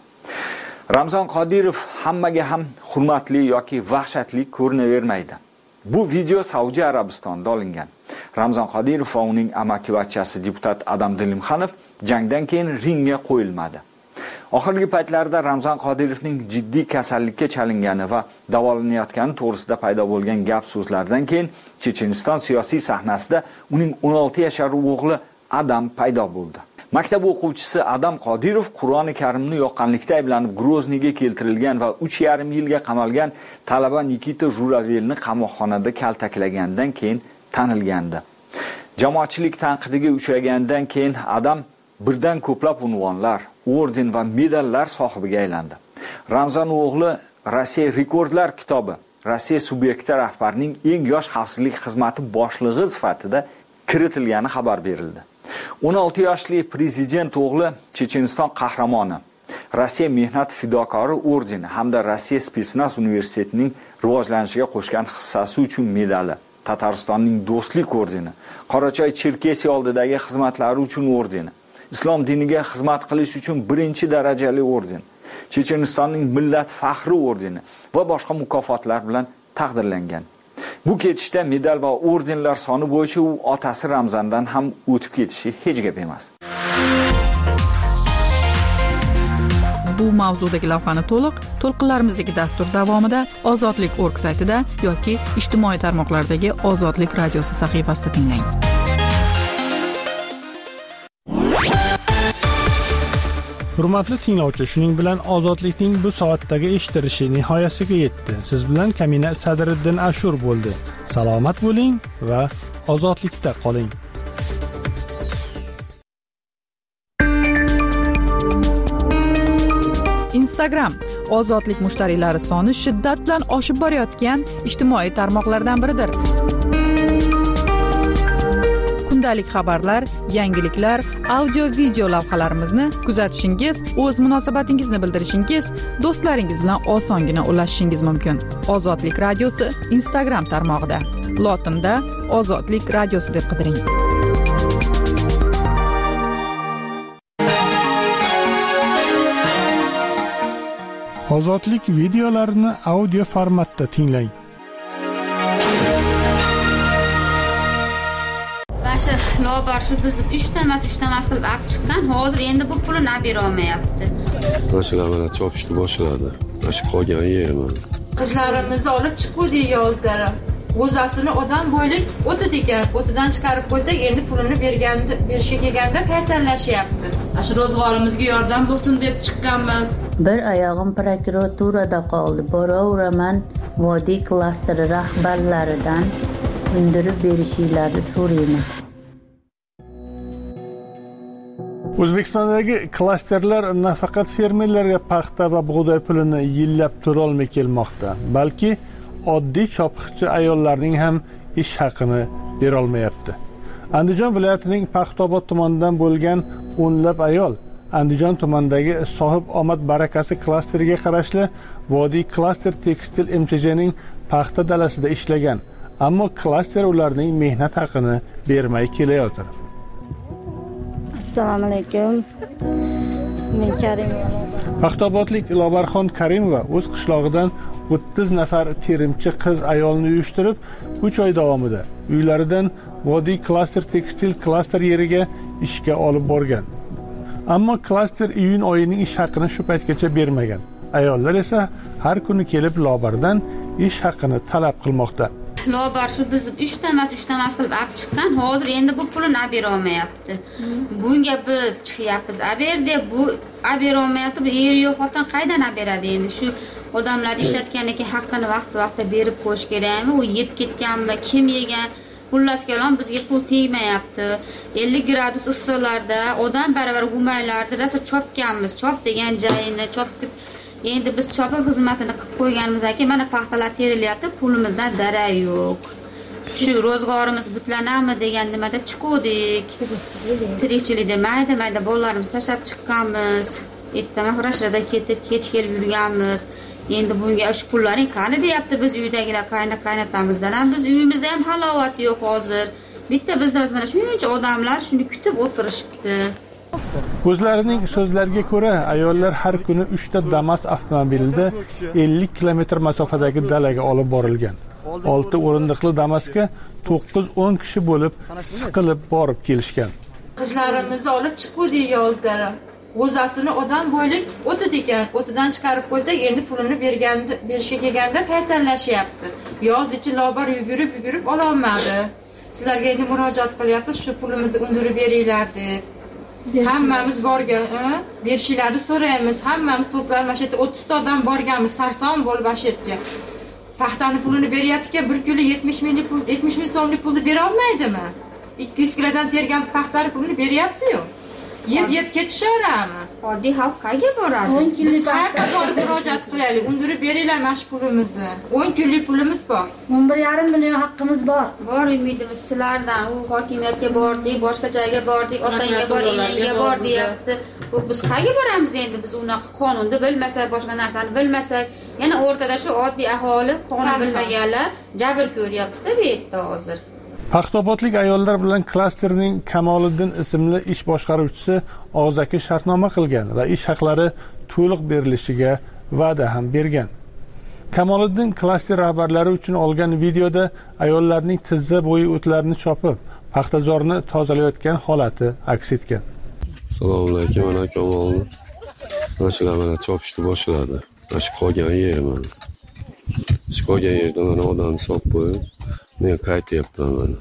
Ramzan Qodirov hammaga ham hurmatli yoki vahshatli ko'rinavermaydi. Bu video Saudiya Arabistonida olingan. Ramzan Qodirov va uning amakivachchasi deputat Adam Dilimxanov jangdan keyin ringga qo'yilmadi. Oxirgi paytlarda Ramzan Qodirovning jiddiy kasallikka chalingani va davolanayotgani to'g'risida paydo bo'lgan gap so'zlardan keyin Checheniston siyosiy sahnasida uning o'n olti yashar o'g'li Adam paydo bo'ldi. Maktab o'quvchisi Adam Qodirov Qur'oni Karimni yoqqanlikda ayblanib Grozniyga keltirilgan va uch yarim yilga qamalgan talaba Nikita Juravelni qamoqxonada kaltaklagandan keyin tanilgandi. Jamoatchilik tanqidiga uchragandan keyin Adam birdan ko'plab unvonlar, orden va medallar sohibiga aylandi. Ramzan o'g'li Rossiya rekordlar kitobi Rossiya subyekti rahbarining eng yosh xavfsizlik xizmati boshlig'i sifatida kiritilgani xabar berildi. o'n olti yoshli prezident o'g'li Checheniston qahramoni, Rossiya mehnat fidokori ordeni hamda Rossiya Spetsnaz universitetining rivojlanishiga qo'shgan hissasi uchun medali, Tataristonning do'stlik ordeni, Qorachoy Cherkesiya oldidagi xizmatlari uchun ordeni, Islom diniga xizmat qilish uchun birinchi darajali orden, Chechenistonning millat faxri ordeni va boshqa mukofotlar bilan taqdirlangan. Bu ketishda medal va ordenlar soni bo'yicha u otasi Ramzandan ham o'tib ketishi hech gap emas. Bu mavzudagi lavhani to'liq to'lqinlarimizdagi dastur davomida Ozodlik nokta org saytida yoki ijtimoiy tarmoqlardagi Ozodlik radiosi sahifasida tinglang. Hurmatli tinglovchi, shuning bilan Ozodlikning bu soatdagi eshittirishi nihoyasiga yetdi. Siz bilan Kamina Sadriddin Ashur bo'ldi. Salomat bo'ling va ozodlikda qoling. Instagram Ozodlik mushtariylari soni shiddat bilan oshib borayotgan ijtimoiy tarmoqlardan biridir. Kundalik xabarlar, yangiliklar, audio-video lavhalarimizni kuzatishingiz, o'z munosabatingizni bildirishingiz, do'stlaringiz bilan osongina ulashishingiz mumkin. Ozodlik radiosi Instagram tarmog'ida. Lotinda Ozodlik radiosi deb qidiring. Ozodlik videolarini audio formatda tinglang. Shu lobar shu biz uchta emas, uchta emas qilib olib chiqqan. Hozir endi bu pulini olib bera olmayapti. Nashalar mana chopishni boshladi. Mana qolgan yerman. Qizlarimizni olib chiquvdi yozlari. O'zasini odam bo'ylik o'ti degan, o'tidan chiqarib qo'ysak, endi pulini berganda, berishga kelganda tayyorlashyapti. Shu ro'zg'orimizga yordam bo'lsin deb chiqqanmiz. Bir oyog'im prokuraturada qoldi. Boraveraman vodiy klasteri rahbarlaridan undirib berishingizni so'rayman. O'zbekistondagi klasterlar nafaqat fermerlarga paxta va bug'doy pulini yillab turolmay kelmoqda, balki oddiy chopiqchi ayollarning ham ish haqini bera olmayapti. Andijon viloyatining Paxtaobod tumanidan bo'lgan o'nlab ayol Andijon tumanidagi Sohib omad barakasi klasteriga qarashli Vodiy klaster tekstil M T J'ning paxta dalasida ishlagan, ammo klaster ularning mehnat haqini bermay kelayotir. Assalomu alaykum. Men Karimova. Paxtaobodlik Lobarxon Karimova o'z qishlog'idan o'ttiz nafar terimchi qiz ayolni uyushtirib, uch oy davomida uylaridan Vodiy klaster tekstil klaster yeriga ishga olib borgan. Ammo klaster iyun oyining ish haqini shu paytgacha bermagan. Ayollar esa har kuni kelib Lobardan ish haqini talab qilmoqda. Lobar shu biz uchta emas, uchta emas qilib olib chiqqan. Hozir endi bu pulini olib bera olmayapti. Bunga biz chiqyapmiz, olib ber deb, bu olib bera olmayapti. Bu er yo'q xotin qaydan olib beradi endi? Shu odamlar ishlatgandan keyin haqqini vaqt-vaqtida berib qo'yish kerakmi? U yeb ketganmi, kim yegan? Xullas kalom bizga pul tegmayapti. ellik gradus issiqlarda odam baravar g'umaylarda rosa chopganmiz. Chop degan joyini chopib, endi biz chopib xizmatini qilib qo'yganimizdan keyin mana paxtalar terilyapti, pulimizdan darak yo'q. Shu ro'zg'orimiz butlanami degan nimada chiqdik. Tirikchilikda mayda-mayda bolalarimiz tashlab chiqqanmiz. Ertaman rashada ketib, kech kelib yurganmiz. Endi bunga shu pullaring qani deyapti biz uydagilar, qayna-qaynatamizdan ham biz uyimizda ham halovat yo'q hozir. Bitta bizda mana shuncha odamlar shuni kutib o'tirishibdi. O'zlarining so'zlariga ko'ra, ayollar har kuni uchta Damas avtomobilida ellik kilometr masofadagi dalaga olib borilgan. olti o'rindiqli Damasga to'qqiz o'n kishi bo'lib siqilib borib kelishgan. Qizlarimizni olib chiquvdi yozlari. O'zasini odam bo'ylik o'ti degan, o'tidan chiqarib qo'ysak, endi pulini berganda, berishga kelganda tayyorlashyapti. Yoz ichi Lobar yugurib-yugurib ola olmadi. Sizlarga endi murojaat qilyapmiz, shu pulimizni undirib beringlar deb. Hammamiz borgan, berishinglarni so'raymiz. Hammamiz to'planib mana shu yerda o'ttizta odam borganmiz, sarson bo'lib mana shu yerga. Paxtani pulini beryapti-ki, bir kilo yetmish ming pul, yetmish ming so'mlik pulni bera olmaydimi? ikki yuz kilodan tergan paxtani pulini beryapti-yu. Yeb yeb ketishaverami? Oddiy xalq qayerga boradi? Biz qayerga borib murojaat qilaylik? Undirib beringlar mana shu pulimizni. o'n kunlik pulimiz bor. o'n bir yarim million haqqimiz bor. Bor umidimiz sizlardan. U hokimiyatga bordik, boshqa joyga bordik, otangga bor, enangga bor deyapti. Bu biz qayerga boramiz endi? Biz unaqa qonunni bilmasak, boshqa narsani bilmasak, yana o'rtada shu oddiy aholi qonun bilmaganlar jabr ko'ryapti-da bu yerda hozir. Paxtaobodlik ayollar bilan klasterning Kamoliddin ismli ish boshqaruvchisi og'zaki shartnoma qilgan va ish haqlari to'liq berilishiga va'da ham bergan. Kamoliddin klaster rahbarlari uchun olgan videoda ayollarning tizza bo'yi o'tlarni chopib, paxtazorni tozalayotgan holati aks etgan. Assalomu alaykum, mana Kamolni. Mana shular mana chopishni boshladi. Mana shu qolgan yer mana. Shu qolgan yerda mana odamni solib qo'yib, men qaytyapman mana.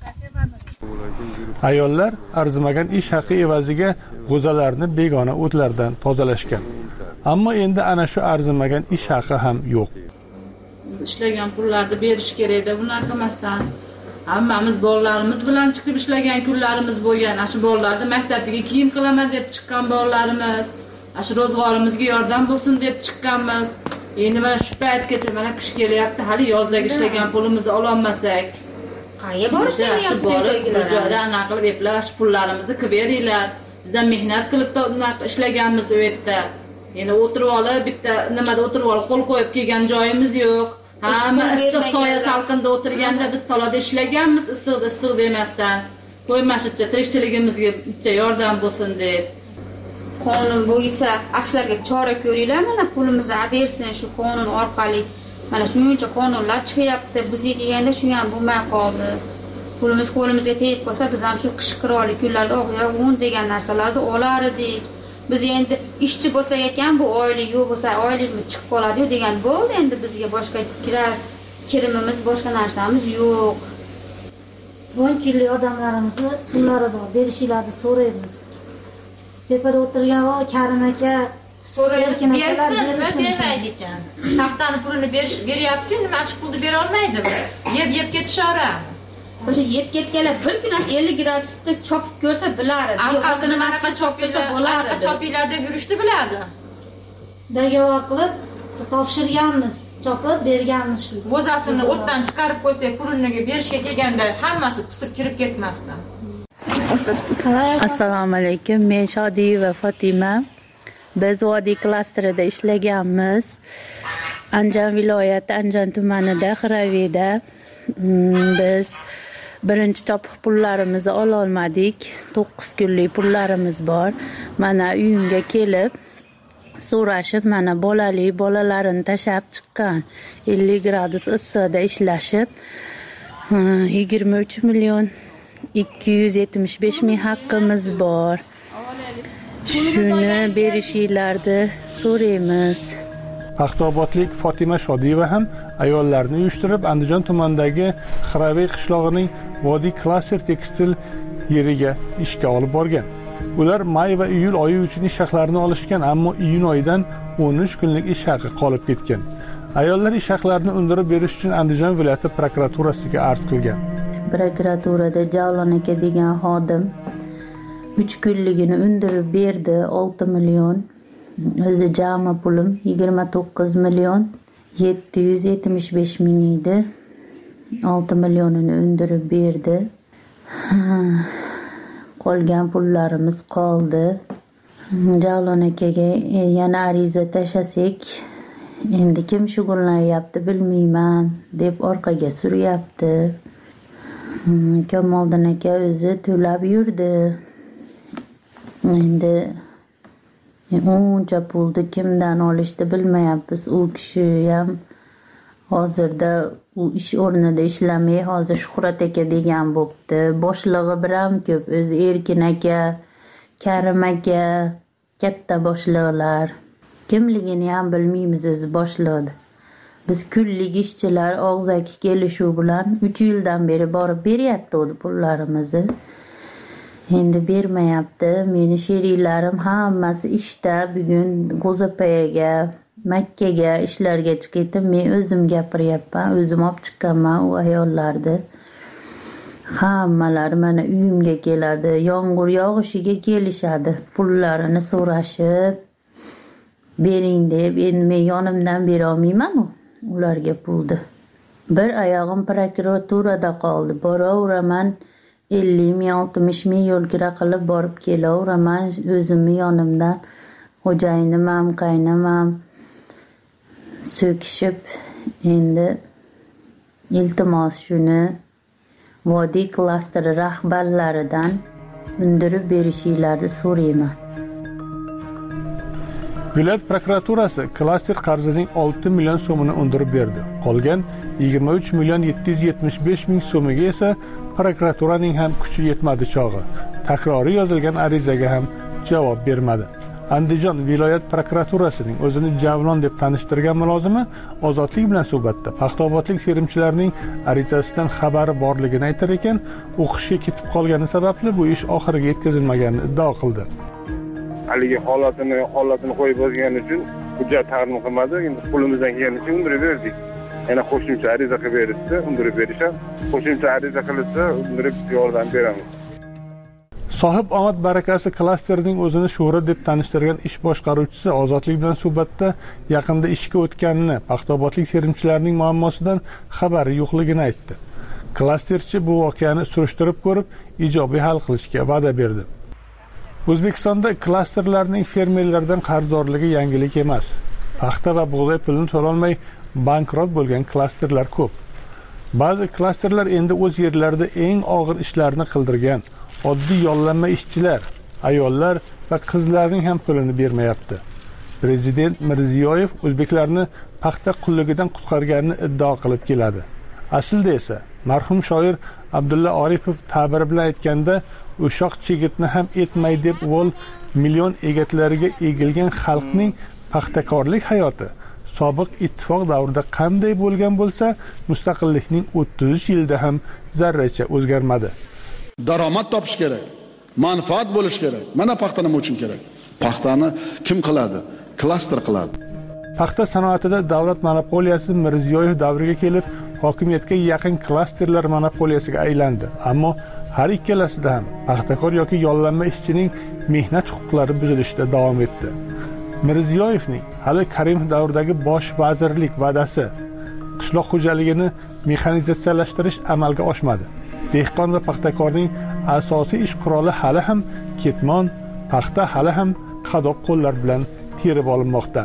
Ayollar arzimagan ish haqi evaziga g'o'zalarni begona o'tlardan tozalashgan. Ammo endi ana shu arzimagan ish haqi ham yo'q. Ishlagan pullarni berish kerak edi, bunaqa emasdan. Hammamiz bolalarimiz bilan chiqib ishlagan kunlarimiz bo'lgan. Ana shu bolalarni maktabiga kiyim qilaman deb chiqqan bolalarimiz, ana shu ro'zg'orimizga yordam bo'lsin deb chiqqanmiz. Endi mana shu paytgacha mana qish kelyapti, hali yozdagi ishlagan pulimizni ololmasak. Qayerga borish kerak? Borib bir joyda anaqa qilib eplab, shu pullarimizni qilib beringlar. Bizdan mehnat qilib ishlaganmiz u yerda. Endi o'tirib olib, bitta nimada o'tirib olib, qo'l qo'yib kelgan joyimiz yo'q. Hamma issiq soya salqinda o'tirganda biz taloda ishlaganmiz, issiq issiq demasdan. Qo'ymashibcha tirikchiligimizga bitta yordam bo'lsin deb. Qonun bo'yicha ashlarga chora ko'ringlar, mana pulimizni olib bersin shu qonun orqali. Mana shuncha qonunlar chiqyapti, bizga kelganda shu ham bo'lmay qoldi. Pulimiz qo'limizga tegib qolsa, biz ham shu qish qiroli kunlarda o'g'yoq un degan narsalarni olar edik. Biz endi ishchi bo'lsak ekan, bu oylik yo'q bo'lsa, oyligimiz chiqib qoladi degan bo'ldi. Endi bizga boshqa kirar kirimimiz, boshqa narsamiz yo'q. Vakilli odamlarimizni pullarini berishinglarni so'raymiz. Tepada o'tirgan o Karim aka so'raymiz, bersin va bermaydi ekan. Taxtani pulini berish beryapti, nima shu pulni bera olmaydimi? Yeb-yeb ketishaveradi. O'sha yeb ketganlar bir kun ellik gradusda chopib ko'rsa biladi. Xotini manaqa chopilsa bo'ladi. Chopinglar deb yurishni biladi. Dagovor qilib topshirganmiz, chopib berganmiz shu. Bo'zasini o'tdan chiqarib qo'ysak, pulini berishga kelganda hammasi qisib kirib ketmasdan. Assalomu alaykum. Men Shodiyeva Fatima. Biz Vodiy klasterida ishlaganmiz. Andijon viloyati Andijon tumanida Xiravida. Biz birinchi chopiq pullarimizni ola olmadik. to'qqiz kunlik pullarimiz bor. Mana uyimga kelib so'rashib, mana bolali bolalarini tashab chiqqan. ellik gradus issiqda ishlashib, yigirma uch million ikki yuz yetmish besh ming haqqimiz bor. Shuni berishinglarni so'raymiz. Paxtaobodlik Fatima Shodiyeva ham ayollarni uyushtirib Andijon tumanidagi Xiraviy qishlog'ining Vodiy klaster tekstil yeriga ishga olib borgan. Ular may va iyul oyi uchun ish haqlarini olishgan, ammo iyun oyidan o'n uch kunlik ish haqi qolib ketgan. Ayollar ish haqlarini undirib berish uchun Andijon viloyati prokuraturasiga arz qilgan. Prokuraturada Javlon aka degan xodim uch kunligini undirib berdi, olti million. O'zi jami pulim yigirma to'qqiz million yetti yuz yetmish besh ming edi. olti millionini undirib berdi. Qolgan pullarimiz qoldi. Javlon akaga yana ariza tashlasak, endi kim shug'ullanyapti bilmayman deb orqaga suryapti. Kamoliddin aka o'zi to'lab yurdi. Endi uncha pulni kimdan olishni bilmayapmiz. U kishi ham hozirda u ish o'rnida ishlamay, hozir Shuhrat aka degan bo'pti. Boshlig'i biram ko'p, o'zi Erkin aka, Karim aka, katta boshliqlar. Kimligini ham bilmaymiz o'zi boshliqni. Biz kunlik ishchilar og'zaki kelishuv bilan uch yildan beri borib beryapti o'zi pullarimizni. Endi bermayapti. Meni sheriklarim hammasi ishda. Bugun G'o'zapayaga, Makkaga ishlarga chiqdim. Men o'zim gapiryapman, o'zim olib chiqqanman u ayollarni. Hammalari mana uyimga keladi. Yomg'ir yog'ishiga kelishadi. Pullarini so'rashib, bering deb. Endi men yonimdan bera olmayman-ku ularga pulni. Bir oyog'im prokuraturada qoldi. Boraveraman. ellik ming oltmish ming yo'lkira qilib borib kelaveraman o'zimni yonimdan. Xo'jayinim ham, qaynam ham so'kishib, endi iltimos shuni Vodiy klasteri rahbarlaridan undirib berishinglarni so'rayman. Viloyat prokuraturasi klaster qarzining olti million so'mini undirib berdi. Qolgan yigirma uch million yetti yuz yetmish besh ming so'miga esa prokuraturaning ham kuchi yetmadi chog'i. Takroriy yozilgan arizaga ham javob bermadi. Andijon viloyat prokuraturasining o'zini Javlon deb tanishtirgan mulozimi Ozodlik bilan suhbatda paxtaobodlik terimchilarning arizasidan xabari borligini aytar ekan, o'qishga ketib qolgani sababli bu ish oxiriga yetkazilmaganini iddao qildi. Haligi holatini holatini qo'yib o'zgani uchun hujjat taqdim qilmadi. Endi qo'limizdan kelganicha undirib berdik. Yana qo'shimcha ariza qilib berishdi, undirib berishadi. Qo'shimcha ariza qilsa, undirib yordam beramiz. Sohib omad barakasi klasterning o'zini Sho'ra deb tanishtirgan ish boshqaruvchisi Ozodlik bilan suhbatda yaqinda ishga o'tganini, paxtaobodlik terimchilarning muammosidan xabari yo'qligini aytdi. Klasterchi bu voqeani surishtirib ko'rib, ijobiy hal qilishga va'da berdi. O'zbekistonda klasterlarning fermerlardan qarzdorligi yangilik emas. Paxta va bug'doy pulini to'lolmay bankrot bo'lgan klasterlar ko'p. Ba'zi klasterlar endi o'z yerlarida eng og'ir ishlarni qildirgan oddiy yollanma ishchilar, ayollar va qizlarning ham pulini bermayapti. Prezident Mirziyoyev o'zbeklarni paxta qulligidan qutqarganini iddao qilib keladi. Aslida esa marhum shoir Abdulla Oripov ta'biri bilan aytganda, o'shoq chigitni ham etmay deb vol million egatlariga egilgan xalqning paxtakorlik hayoti sobiq ittifoq davrida qanday bo'lgan bo'lsa, mustaqillikning o'ttiz yilda ham zarracha o'zgarmadi. Daromad topish kerak, manfaat bo'lish kerak. Mana paxta nima uchun kerak? Paxtani kim qiladi? Klaster qiladi. Paxta sanoatida davlat monopoliyasi Mirziyoyev davriga kelib, hokimiyatga yaqin klasterlar monopoliyasiga aylandi. Ammo har ikkalasida ham paxtakor yoki yollanma ishchining mehnat huquqlari buzilishda davom etdi. Mirziyoyevning hali Karimov davridagi bosh vazirlik va'dasi qishloq xo'jaligini mexanizatsiyalashtirish amalga oshmadi. Dehqon va paxtakorning asosiy ish quroli hali ham ketmon, paxta hali ham qadoq qo'llar bilan terib olinmoqda.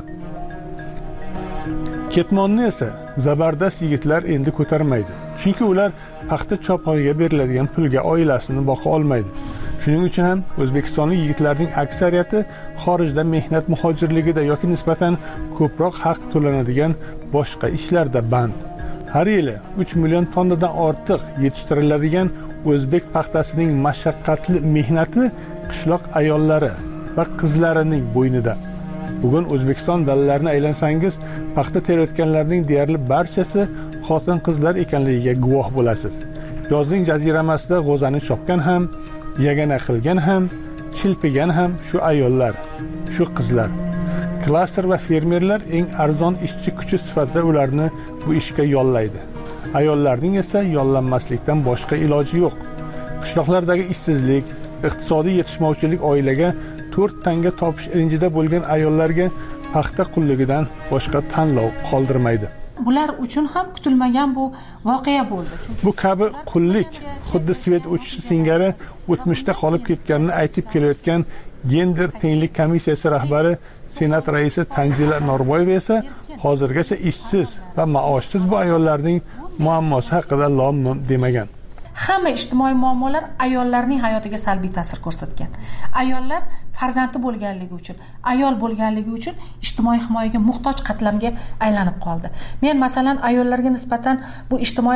Ketmonni esa zabardast yigitlar endi ko'tarmaydi. Chunki ular paxta chopog'iga beriladigan pulga oilasini boqa olmaydi. Shuning uchun ham o'zbekistonlik yigitlarning aksariyati xorijda mehnat muhojirligida yoki nisbatan ko'proq haq to'lanadigan boshqa ishlarda band. Har yili uch million tonnadan ortiq yetishtiriladigan o'zbek paxtasining mashaqqatli mehnati qishloq ayollari va qizlarining bo'ynida. Bugun O'zbekiston dallalarini aylansangiz, paxta terayotganlarning deyarli barchasi xotin-qizlar ekanligiga guvoh bo'lasiz. Yozning jaziramasida g'o'zani chopgan ham, yagana qilgan ham, chilpigan ham shu ayollar, shu qizlar. Klaster va fermerlar eng arzon ishchi kuchi sifatida ularni bu ishga yollaydi. Ayollarning esa yollanmaslikdan boshqa iloji yo'q. Qishloqlardagi ishsizlik, iqtisodiy yetishmovchilik oilaga to'rt tanga topish ilinjida bo'lgan ayollarga paxta qulligidan boshqa tanlov qoldirmaydi. Bular uchun ham kutilmagan bu voqea bo'ldi. Bu kabi qullik xuddi svet o'chishi singari o'tmishda qolib ketganini aytib kelayotgan Gender tenglik komissiyasi rahbari Senat raisi Tanzila Norboyeva esa hozirgacha ishsiz va maoshsiz bu ayollarning muammosi haqida lom-mim demagan. Hamma ijtimoiy muammolar ayollarning hayotiga salbiy ta'sir ko'rsatgan. Ayollar farzandi bo'lganligi uchun, ayol bo'lganligi uchun ijtimoiy himoyaga muhtoj qatlamga aylanib qoldi. Men masalan ayollarga nisbatan bu ijtimoiy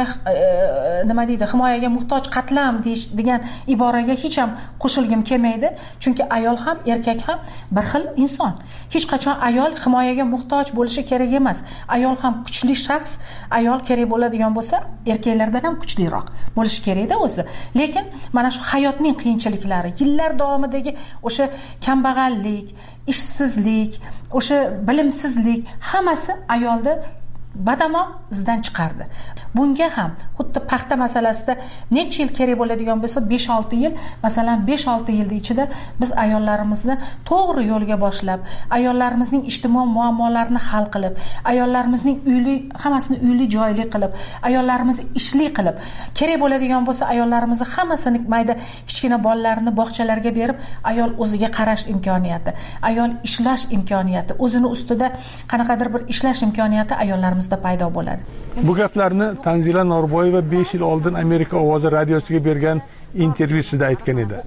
e, nima deydi, himoyaga muhtoj qatlam degan iboraga hech ham qo'shilgim kelmaydi, chunki ayol ham, erkak ham bir xil inson. Hech qachon ayol himoyaga muhtoj bo'lishi kerak emas. Ayol ham kuchli shaxs, ayol kerak bo'ladigan bo'lsa, erkaklardan ham kuchliroq bo'lishi kerakda o'zi. Lekin mana shu hayotning qiyinchiliklari, yillar davomidagi o'sha kambag'allik, ishsizlik, o'sha bilimsizlik hammasi ayolni badamom izdan chiqardi. Bunga ham xuddi paxta masalasida necha yil kerak bo'ladigan bo'lsa, besh olti yil, masalan besh olti yil ichida biz ayollarimizni to'g'ri yo'lga boshlab, ayollarimizning ijtimoiy muammolarini hal qilib, ayollarimizning uyli, hammasini uyli joyli qilib, ayollarimizni ishli qilib, kerak bo'ladigan bo'lsa ayollarimizni hammasini mayda kichkina bolalarni bog'chalarga berib, ayol o'ziga qarash imkoniyati, ayol ishlash imkoniyati, o'zini ustida qanaqadir bir ishlash imkoniyati ayollarimiz paydo bo'ladi. Bu gaplarni Tanzila Norboyeva besh yil oldin Amerika ovozi radiosiga bergan intervyusida aytgan edi.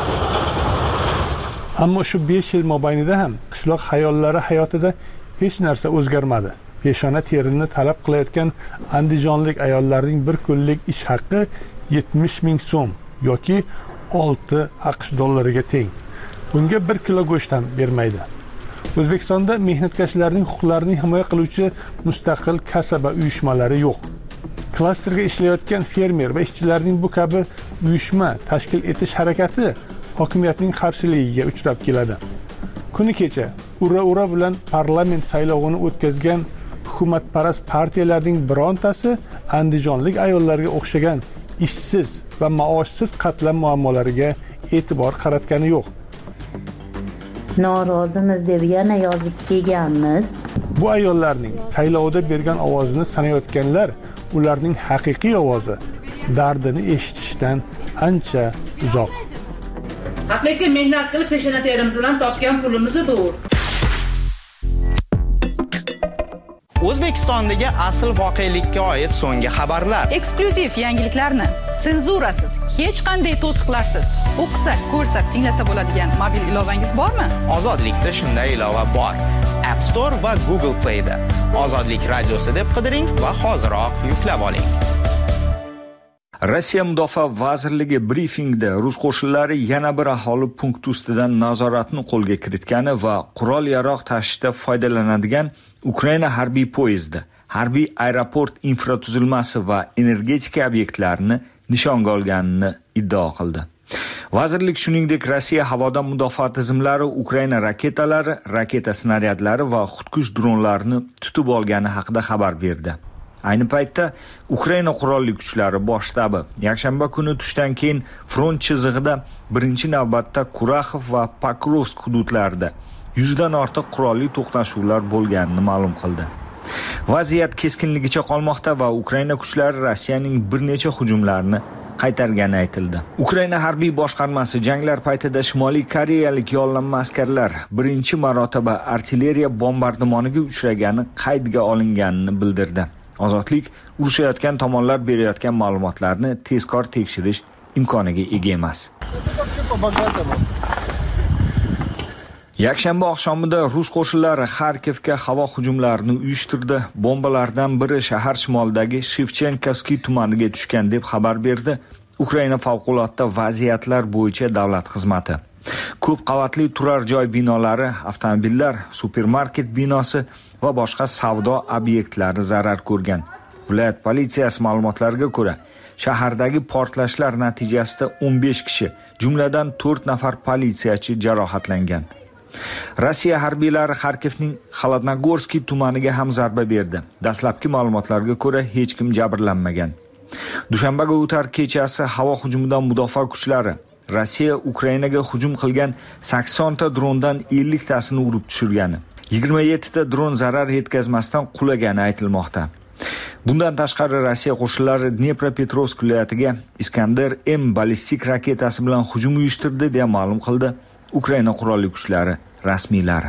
Ammo shu besh yil mobaynida ham qishloq ayollari hayotida hech narsa o'zgarmadi. Peshona terini talab qilayotgan andijonlik ayollarning bir kunlik ish haqqi yetmish ming so'm yoki olti AQSh dollariga teng. bunga bir kilo go'sht ham bermaydi. O'zbekistonda mehnatkashlarning huquqlarini himoya qiluvchi mustaqil kasaba uyushmalari yo'q. Klasterga ishlayotgan fermer va ishchilarning bu kabi uyushma tashkil etish harakati hokimiyatning qarshiligiga uchrab keladi. Kuni kecha ura-ura bilan parlament saylovini o'tkazgan hukumatparast partiyalarning birontasi andijonlik ayollarga o'xshagan ishsiz va maoshsiz qatlam muammolariga e'tibor qaratgani yo'q. Norozimiz deb yana yozib kelganmiz. Bu ayollarning saylovda bergan ovozini sanayotganlar ularning haqiqiy ovozi dardini eshitishdan ancha uzoq. Haqiqiy mehnat qilib peshona terimiz bilan topgan pulimizni-ku. O'zbekistondagi asl voqelikka oid so'nggi xabarlar. Eksklyuziv yangiliklarni senzurasiz, hech qanday to'siqlarsiz o'qisa, ko'rsa, tinglasa bo'ladigan mobil ilovangiz bormi? Ozodlikda shunday ilova bor. App Store va Google Play da. Ozodlik radiosi deb qidiring va hoziroq yuklab oling. Rossiya Mudofaa vazirligi brifingda rus qo'shinlari yana bir aholi punkti ustidan nazoratni qo'lga kiritgani va qurol-yarog' tashishda foydalanadigan Ukraina harbiy poyezdi, harbiy aeroport infratuzilmasi va energetika obyektlarini nishonga olganini iddao qildi. Vazirlik shuningdek Rossiya havodan mudofaa tizimlari Ukraina raketalari, raketa snaryadlari va xudkush dronlarini tutib olgani haqida xabar berdi. Ayni paytda Ukraina qurolli kuchlari bosh shtabi yakshanba kuni tushdan keyin front chizig'ida birinchi navbatda Kuraxov va Pokrovsk hududlarida yuzdan ortiq qurolli to'qnashuvlar bo'lganini ma'lum qildi. Vaziyat keskinligicha qolmoqda va Ukraina kuchlari Rossiyaning bir necha hujumlarini qaytargani aytildi. Ukraina harbiy boshqarmasi janglar paytida Shimoliy Koreyalik yollanma askarlar birinchi marotaba artilleriya bombardimoniga uchragani qaydga olinganini bildirdi. Ozodlik urushayotgan tomonlar berayotgan ma'lumotlarni tezkor tekshirish imkoniga ega emas. Yakshanba oqshomida rus qo'shinlari Xarkivga havo hujumlarini uyushtirdi. Bombalardan biri shahar shimolidagi Shevchenkovskiy tumaniga tushgan deb xabar berdi Ukraina favqulodda vaziyatlar bo'yicha davlat xizmati. Ko'p qavatli turar joy binolari, avtomobillar, supermarket binosi va boshqa savdo obyektlari zarar ko'rgan. Viloyat politsiyasi ma'lumotlariga ko'ra, shahardagi portlashlar natijasida o'n besh kishi, jumladan to'rt nafar politsiyachi jarohatlangan. Rossiya harbiylari Xarkivning Xolodnogorskiy tumaniga ham zarba berdi. Dastlabki ma'lumotlarga ko'ra hech kim jabrlanmagan. Dushanbaga o'tar kechasi havo hujumidan mudofaa kuchlari Rossiya Ukrainaga hujum qilgan sakson ta drondan ellik tasini urib tushirgani, yigirma yetti ta dron zarar yetkazmasdan qulagani aytilmoqda. Bundan tashqari Rossiya qo'shinlari Dnepropetrovsk viloyatiga Iskander M ballistik raketasi bilan hujum uyushtirdi deya ma'lum qildi Ukraina qurolli kuchlari rasmiylari.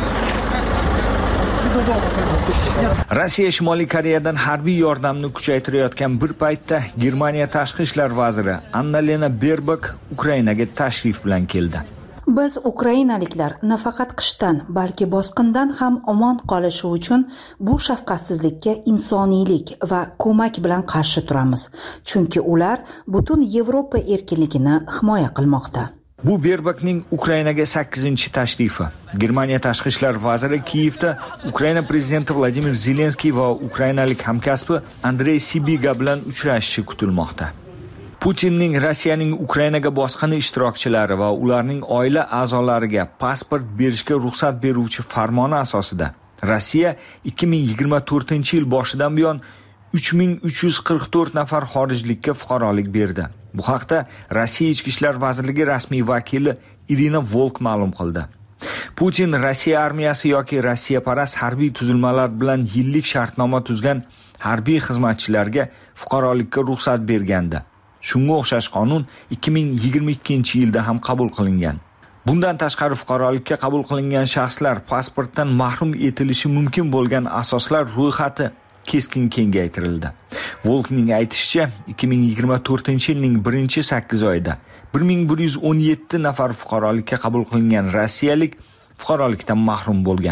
Rossiya Shimoliy Koreyadan harbiy yordamni kuchaytirayotgan bir paytda Germaniya tashqi ishlar vaziri Annalena Baerbock Ukrainaga tashrif bilan keldi. Biz ukrainaliklar nafaqat qishdan, balki bosqindan ham omon qolishi uchun bu shafqatsizlikka insoniylik va ko'mak bilan qarshi turamiz, chunki ular butun Yevropa erkinligini himoya qilmoqda. Bu Baerbockning Ukrainaga sakkizinchi tashrifi. Germaniya tashqi ishlar vaziri Kiyevda Ukraina prezidenti Vladimir Zelenskiy va ukrainalik hamkasbi Andrey Sibiga bilan uchrashishi kutilmoqda. Putinning Rossiyaning Ukrainaga bosqini ishtirokchilari va ularning oila a'zolariga pasport berishga ruxsat beruvchi farmoni asosida Rossiya ikki ming yigirma to'rtinchi yil boshidan buyon uch ming uch yuz qirq to'rt nafar xorijlikka fuqarolik berdi. Bu haqda Rossiya Ichki ishlar vazirligi rasmiy vakili Irina Volk ma'lum qildi. Putin Rossiya armiyasi yoki Rossiyaparast harbiy tuzilmalar bilan yillik shartnoma tuzgan harbiy xizmatchilarga fuqarolikka ruxsat berganda, shunga o'xshash qonun ikki ming yigirma ikkinchi yilda ham qabul qilingan. Bundan tashqari fuqarolikka qabul qilingan shaxslar pasportdan mahrum etilishi mumkin bo'lgan asoslar ro'yxati keskin kengaytirildi. Volkning aytishicha, ikki ming yigirma to'rtinchi yilning birinchi sakkiz oyida bir ming bir yuz o'n yetti nafar fuqarolikka qabul qilingan rossiyalik fuqarolikdan mahrum bo'lgan.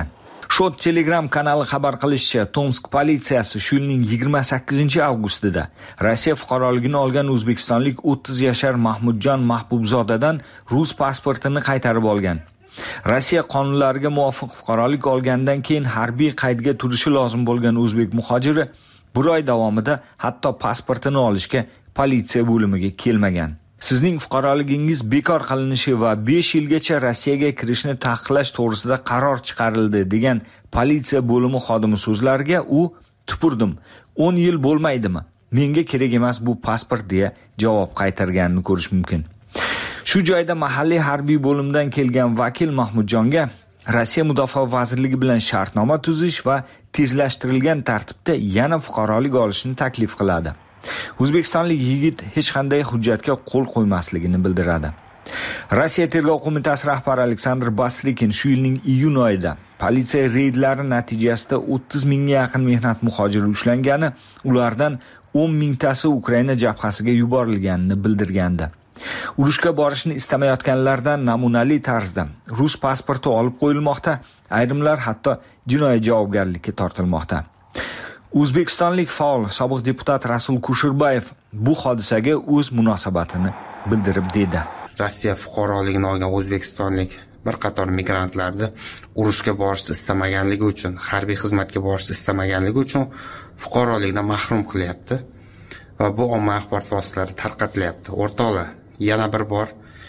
Shot Telegram kanali xabar qilishicha, Tomsk politsiyasi shu yilning yigirma sakkizinchi avgustida Rossiya fuqaroligini olgan o'zbekistonlik o'ttiz yashar Mahmudjon Mahbubzodadan rus pasportini qaytarib olgan. Rossiya qonunlariga muvofiq fuqarolik olgandan keyin harbiy qaydga turishi lozim bo'lgan o'zbek muhojiri bir oy davomida hatto pasportini olishga politsiya bo'limiga kelmagan. Sizning fuqaroligingiz bekor qilinishi va besh yilgacha Rossiyaga kirishni taqiqlash to'g'risida qaror chiqarildi degan politsiya bo'limi xodimi so'zlariga u tupurdim. o'n yil bo'lmaydimi? Menga kerak emas bu pasport deya javob qaytarganini ko'rish mumkin. Shu joyda mahalliy harbiy bo'limdan kelgan vakil Mahmudjonga Rossiya Mudofaa vazirligi bilan shartnoma tuzish va tezlashtirilgan tartibda yana fuqarolik olishni taklif qiladi. O'zbekistonlik yigit hech qanday hujjatga qo'l qo'ymasligini bildiradi. Rossiya Tergov qo'mitasi rahbari Aleksandr Bastrikin shu yilning iyun oyida politsiya reydlari natijasida o'ttiz mingga yaqin mehnat muhojiri ushlangani, ulardan o'n mingtasi Ukraina jabhasiga yuborilganini bildirgandi. Urushga borishni istamayotganlardan namunali tarzda rus pasporti olib qo'yilmoqda, ayrimlar hatto jinoiy javobgarlikka tortilmoqda. O'zbekistonlik faol sobiq deputat Rasul Kushirbayev bu hodisaga o'z munosabatini bildirib dedi. Rossiya fuqaroligini olgan o'zbekistonlik bir qator migrantlarni urushga borishni istamaganligi uchun, harbiy xizmatga borishni istamaganligi uchun fuqarolikdan mahrum qilyapti va bu ommaviy axborot vositalari tarqatilyapti. O'rtoqlar, yana bir bor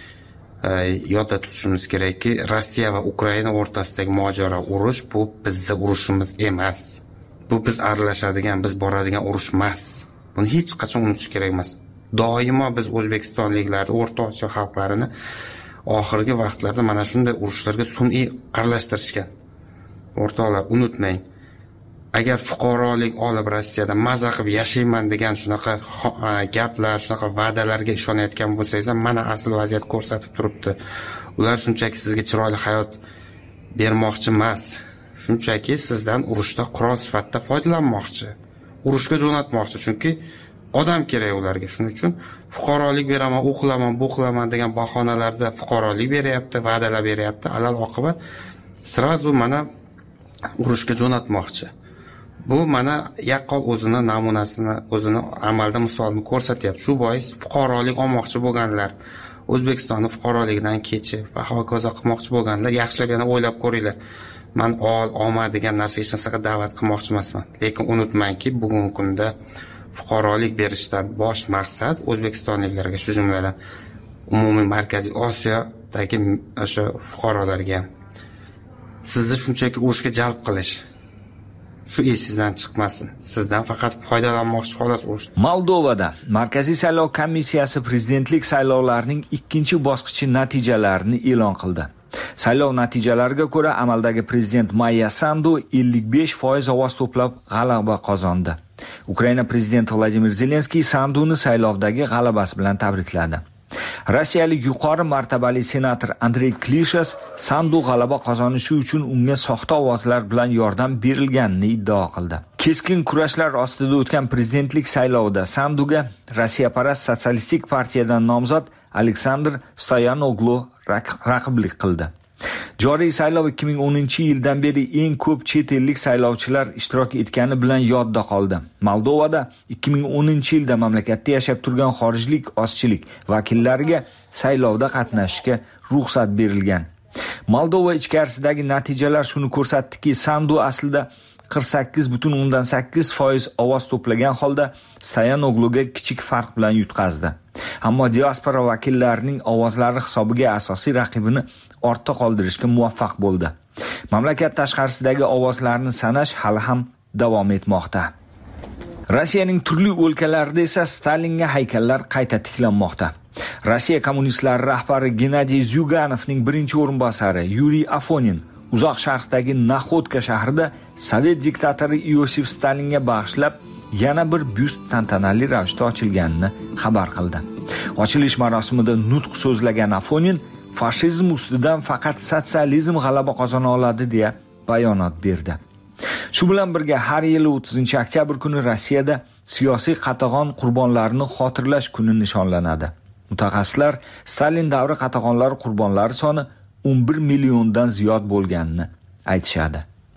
e, yodda tutishimiz kerakki, Rossiya va Ukraina o'rtasidagi mojaro, urush bu bizning urushimiz emas. Bu biz aralashadigan, biz boradigan urush emas. Buni hech qachon unutish kerak emas. Doimo biz O'zbekistonliklarni, O'rta Osiyo xalqlarini oxirgi vaqtlarda mana shunday urushlarga sun'iy aralashtirishgan. O'rtoqlar, unutmang. Agar fuqarolik olib Rossiyada maza qilib yashayman degan shunaqa gaplar, shunaqa va'dalarga ishonayotgan bo'lsangiz, mana asl vaziyat ko'rsatib turibdi. Ular shunchaki sizga chiroyli hayot bermoqchi emas. Shunchaki sizdan urushda qurol sifatida foydalanmoqchi. Urushga jo'natmoqchi, chunki odam kerak ularga. Shuning uchun fuqarolik beraman, u qilaman, bu qilaman degan bahonalarda fuqarolik beryapti, va'dalar beryapti. Alal oqibat sirazu mana urushga jo'natmoqchi. Bu mana yaqqol o'zini namunasini, o'zini amalda misolini ko'rsatyapti. Shu bois fuqarolik olmoqchi bo'lganlar, O'zbekistonning fuqaroligidan kechib va hokazo qilmoqchi bo'lganlar yaxshilab yana o'ylab ko'ringlar. Men ol, olma degan narsa hech narsaga da'vat qilmoqchi emasman. Lekin unutmangki, bugungi kunda fuqarolik berishdan bosh maqsad o'zbekistonliklarga, shu jumladan umumiy Markaziy Osiyodagi o'sha fuqarolarga sizni shunchaki urushga jalb qilish. Shu esingizdan chiqmasin. Sizdan faqat foydalanmoqchi xolos urush. Moldovada Markaziy saylov komissiyasi prezidentlik saylovlarining ikkinchi bosqichi natijalarini e'lon qildi. Saylov natijalariga ko'ra amaldagi prezident Maya Sandu ellik besh foiz ovoz to'plab g'alaba qozondi. Ukraina prezidenti Vladimir Zelenskiy Sanduni saylovdagi g'alabasi bilan tabrikladi. Rossiyalik yuqori martabali senator Andrey Klishas Sandu g'alaba qozonishi uchun unga soxta ovozlar bilan yordam berilganini iddao qildi. Keskin kurashlar ostida o'tgan prezidentlik saylovida Sanduga Rossiyaparast sotsialistik partiyadan nomzod Aleksandr Stoyanoglu raqiblik qildi. Joriy saylov ikki ming o'ninchi yildan beri eng ko'p chet ellik saylovchilar ishtirok etgani bilan yodda qoldi. Moldovada ikki ming o'ninchi yilda mamlakatda yashab turgan xorijlik ozchilik vakillariga saylovda qatnashishga ruxsat berilgan. Moldova ichkarisidagi natijalar shuni ko'rsatdiki, Sandu aslida qirq sakkiz butun o'ndan sakkiz foiz ovoz to'plagan holda Stoyanogluga kichik farq bilan yutqazdi. Ammo diaspora vakillarining ovozlari hisobiga asosiy raqibini ortda qoldirishga muvaffaq bo'ldi. Mamlakat tashqarisidagi ovozlarni sanash hali ham davom etmoqda. Rossiyaning turli o'lkalarida esa Stalinga haykallar qayta tiklanmoqda. Rossiya kommunistlari rahbari Gennadiy Zyuganovning birinchi o'rinbosari Yuriy Afonin uzoq sharqdagi Naxodka shahrida Sovet diktatori Iosif Stalinga bag'ishlab yana bir byust tantanali ravishda ochilganini xabar qildi. Ochilish marosimida nutq so'zlagan Afonin fashizm ustidan faqat sotsializm g'alaba qozona oladi deya bayonot berdi. Shu bilan birga har yili o'ttizinchi oktyabr kuni Rossiyada siyosiy qatag'on qurbonlarini xotirlash kuni nishonlanadi. Mutaxassislar Stalin davri qatag'onlari qurbonlari soni o'n bir milliondan ziyod bo'lganini aytishadi.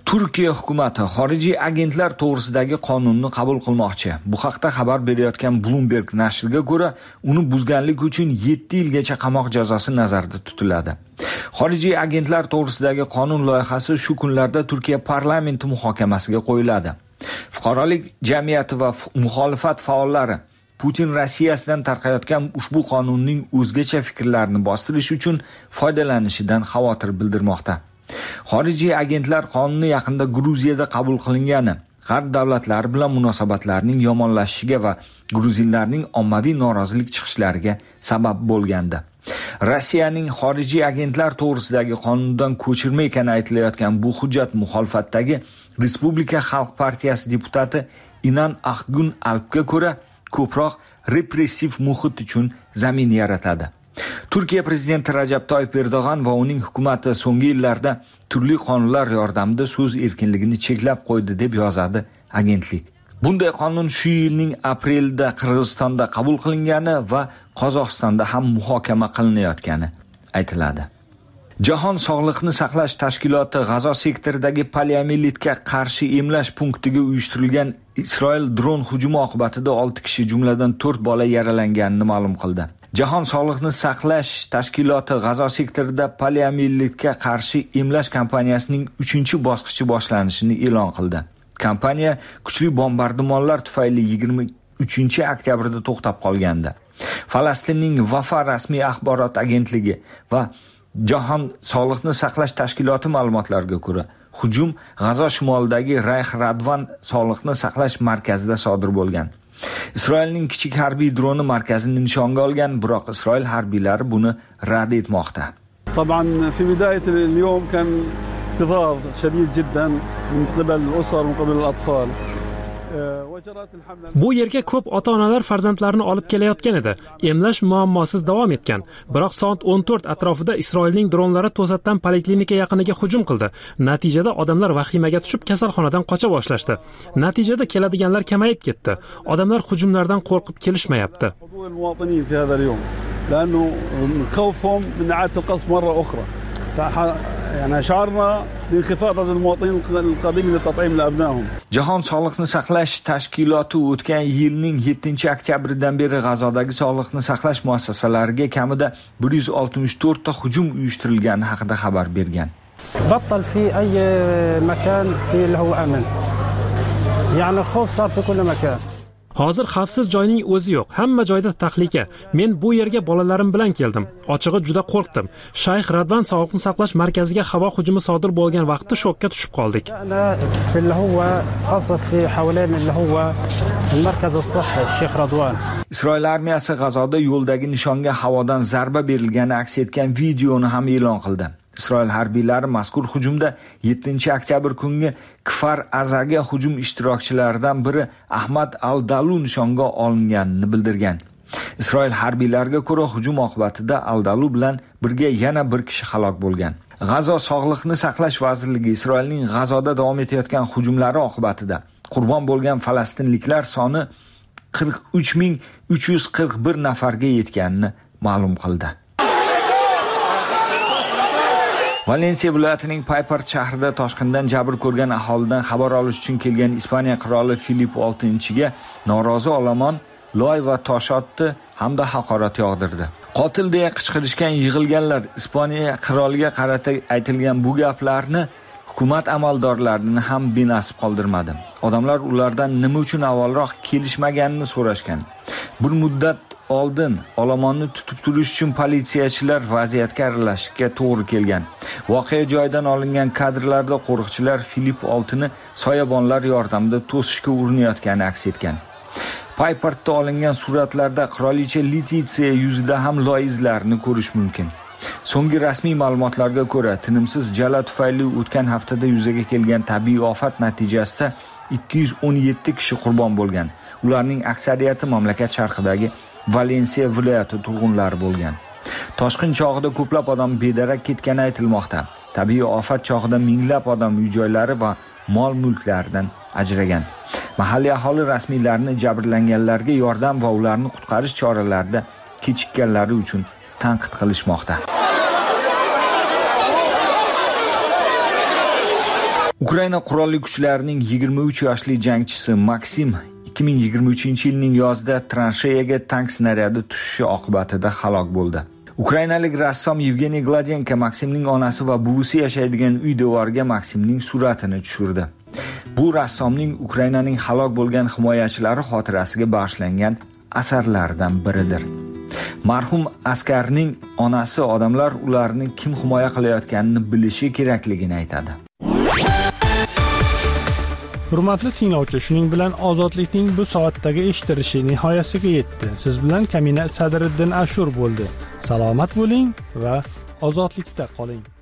Turkiya hukumati xorijiy agentlar to'g'risidagi qonunni qabul qilmoqchi. Bu haqda xabar berayotgan Bloomberg nashriga ko'ra, uni buzganlik uchun yetti yilgacha qamoq jazosi nazarda tutiladi. Xorijiy agentlar to'g'risidagi qonun loyihasi shu kunlarda Turkiya parlamenti muhokamasiga qo'yiladi. Fuqarolik jamiyati va muxolifat faollari Putin Rossiyasidan tarqayotgan ushbu qonunning o'zgacha fikrlarini bostirish uchun foydalanishidan xavotir bildirmoqda. Xorijiy agentlar qonuni yaqinda Gruziyada qabul qilingani G'arb davlatlari bilan munosabatlarning yomonlashishiga va gruzinlarning ommaviy norozilik chiqishlariga sabab bo'lgandi. Rossiyaning xorijiy agentlar to'g'risidagi qonundan ko'chirma ekani aytilayotgan bu hujjat muxolifatdagi Respublika Xalq partiyasi deputati Inan Axgun Alpga ko'ra ko'proq repressiv muhit uchun zamin yaratadi. Turkiya prezidenti Rajab Toyyib Erdo'g'an va uning hukumati so'nggi yillarda turli qonunlar yordamida so'z erkinligini cheklab qo'ydi deb yozadi agentlik. Bunday qonun shu yilning aprelida Qirg'izistonda qabul qilingani va Qozog'istonda ham muhokama qilinayotgani aytiladi. Jahon Sog'liqni saqlash tashkiloti G'azo sektoridagi poliomielitga qarshi emlash punktiga uyushtirilgan Isroil dron hujumi oqibatida olti kishi, jumladan to'rt bola yaralanganini ma'lum qildi. Jahon Sog'liqni saqlash tashkiloti G'azo sektorida poliomielitga qarshi emlash kampaniyasining uchinchi bosqichi boshlanishini e'lon qildi. Kompaniya kuchli bombardimonlar tufayli yigirma uchinchi oktyabrda to'xtab qolgandi. Falastinning Vafa rasmiy axborot agentligi va Jahon Sog'liqni saqlash tashkiloti ma'lumotlariga ko'ra, hujum G'azo shimolidagi Rayx Radvan sog'liqni saqlash markazida sodir bo'lgan. Isroilning kichik harbiy droni markazini nishonga olgan, biroq Isroil harbiylari buni rad etmoqda. طبعا في بداية اليوم كان اكتظاظ شديد جدا من قبل الأسر ومن قبل الأطفال. Bu yerga ko'p ota-onalar farzandlarini olib kelayotgan edi. Emlash muammosiz davom etgan. Biroq soat o'n to'rt atrofida Isroilning dronlari to'satdan poliklinika yaqiniga hujum qildi. Natijada odamlar vahimaga tushib kasalxonadan qocha boshlashdi. Natijada keladiganlar kamayib ketdi. Odamlar hujumlardan qo'rqib kelishmayapti. لأنه خوفهم من إعادة القصف مرة أخرى. يعني شعرنا بانخفاض عدد المواطنين القادمين للتطعيم لأبنائهم. Jahon Sog'liqni saqlash tashkiloti o'tgan yilning yettinchi oktyabridan beri G'azodagi sog'liqni saqlash muassasalariga kamida bir yuz oltmish to'rt ta hujum uyushtirilgani haqida xabar bergan. بطل في أي مكان في اللي هو أمن. يعني خوف صار في كل مكان. Hozir xavfsiz joyning o'zi yo'q. Hamma joyda tahlika. Men bu yerga bolalarim bilan keldim. Ochig'i juda qo'rqdim. Shayx Radvan sog'liqni saqlash markaziga havo hujumi sodir bo'lgan vaqtda shokka tushib qoldik. في اللي هو خاصة في حوالين اللي هو المركز الصحي الشيخ رضوان. Isroil armiyasi G'azoda yo'ldagi nishonga havodan zarba berilgani aks etgan videoni ham e'lon qildi. Isroil harbiylari mazkur hujumda yettinchi oktyabr kungi Kfar Azaga hujum ishtirokchilaridan biri Ahmad Al-Dalu nishonga olinganini bildirgan. Isroil harbiylariga ko'ra hujum oqibatida Al-Dalu bilan birga yana bir kishi halok bo'lgan. G'azo sog'liqni saqlash vazirligi Isroilning G'azoda davom etayotgan hujumlari oqibatida qurbon bo'lgan falastinliklar soni qirq uch ming uch yuz qirq bir nafarga yetganini ma'lum qildi. Valensiya viloyatining Paypart shahrida toshqindan jabr ko'rgan aholidan xabar olish uchun kelgan Ispaniya qiroli Filip oltinchiga norozi olomon loy va tosh otdi hamda haqorat yog'dirdi. Qotil deya qichqirishgan yig'ilganlar Ispaniya qiroliga qarata aytilgan bu gaplarni hukumat amaldorlarini ham benasib qoldirmadi. Odamlar ulardan nima uchun avvalroq kelishmaganini so'rashgan. Bir muddat oldin olomonni tutib turish uchun politsiyachilar vaziyatga aralashishga to'g'ri kelgan. Voqea joyidan olingan kadrlarda qo'riqchilar Filip oltini soyabonlar yordamida to'sishga urinayotgani aks etgan. Paypartda olingan suratlarda qirolicha Letitsiya yuzida ham loy izlarini ko'rish mumkin. So'nggi rasmiy ma'lumotlarga ko'ra, tinimsiz jala tufayli o'tgan haftada yuzaga kelgan tabiiy ofat natijasida ikki yuz o'n yetti kishi qurbon bo'lgan. Ularning aksariyati mamlakat sharqidagi Valensiya viloyati turg'unlari bo'lgan. Toshqin chog'ida ko'plab odam bedarak ketgani aytilmoqda. Tabiiy ofat chog'ida minglab odam uy-joylari va mol-mulklaridan ajragan. Mahalliy aholi rasmiylarni jabrlanganlarga yordam va ularni qutqarish choralarida kechikkanlari uchun tanqid qilishmoqda. Ukraina qurolli kuchlarining yigirma uch yoshli jangchisi Maksim ikki ming yigirma uchinchi yilning yozida transheyaga tank snaryadi tushishi oqibatida halok bo'ldi. Ukrainalik rassom Yevgeniy Gladenko Maksimning onasi va buvisi yashaydigan uy devoriga Maksimning suratini tushirdi. Bu rassomning Ukrainaning halok bo'lgan himoyachilari xotirasiga bag'ishlangan asarlaridan biridir. Marhum askarning onasi odamlar ularni kim himoya qilayotganini bilishi kerakligini aytadi. Hurmatli tinglovchi, shuning bilan ozodlikning bu soatdagi eshitilishi nihoyasiga yetdi. Siz bilan Kamina Sadriddin Ashur bo'ldi. Salomat bo'ling va ozodlikda qoling.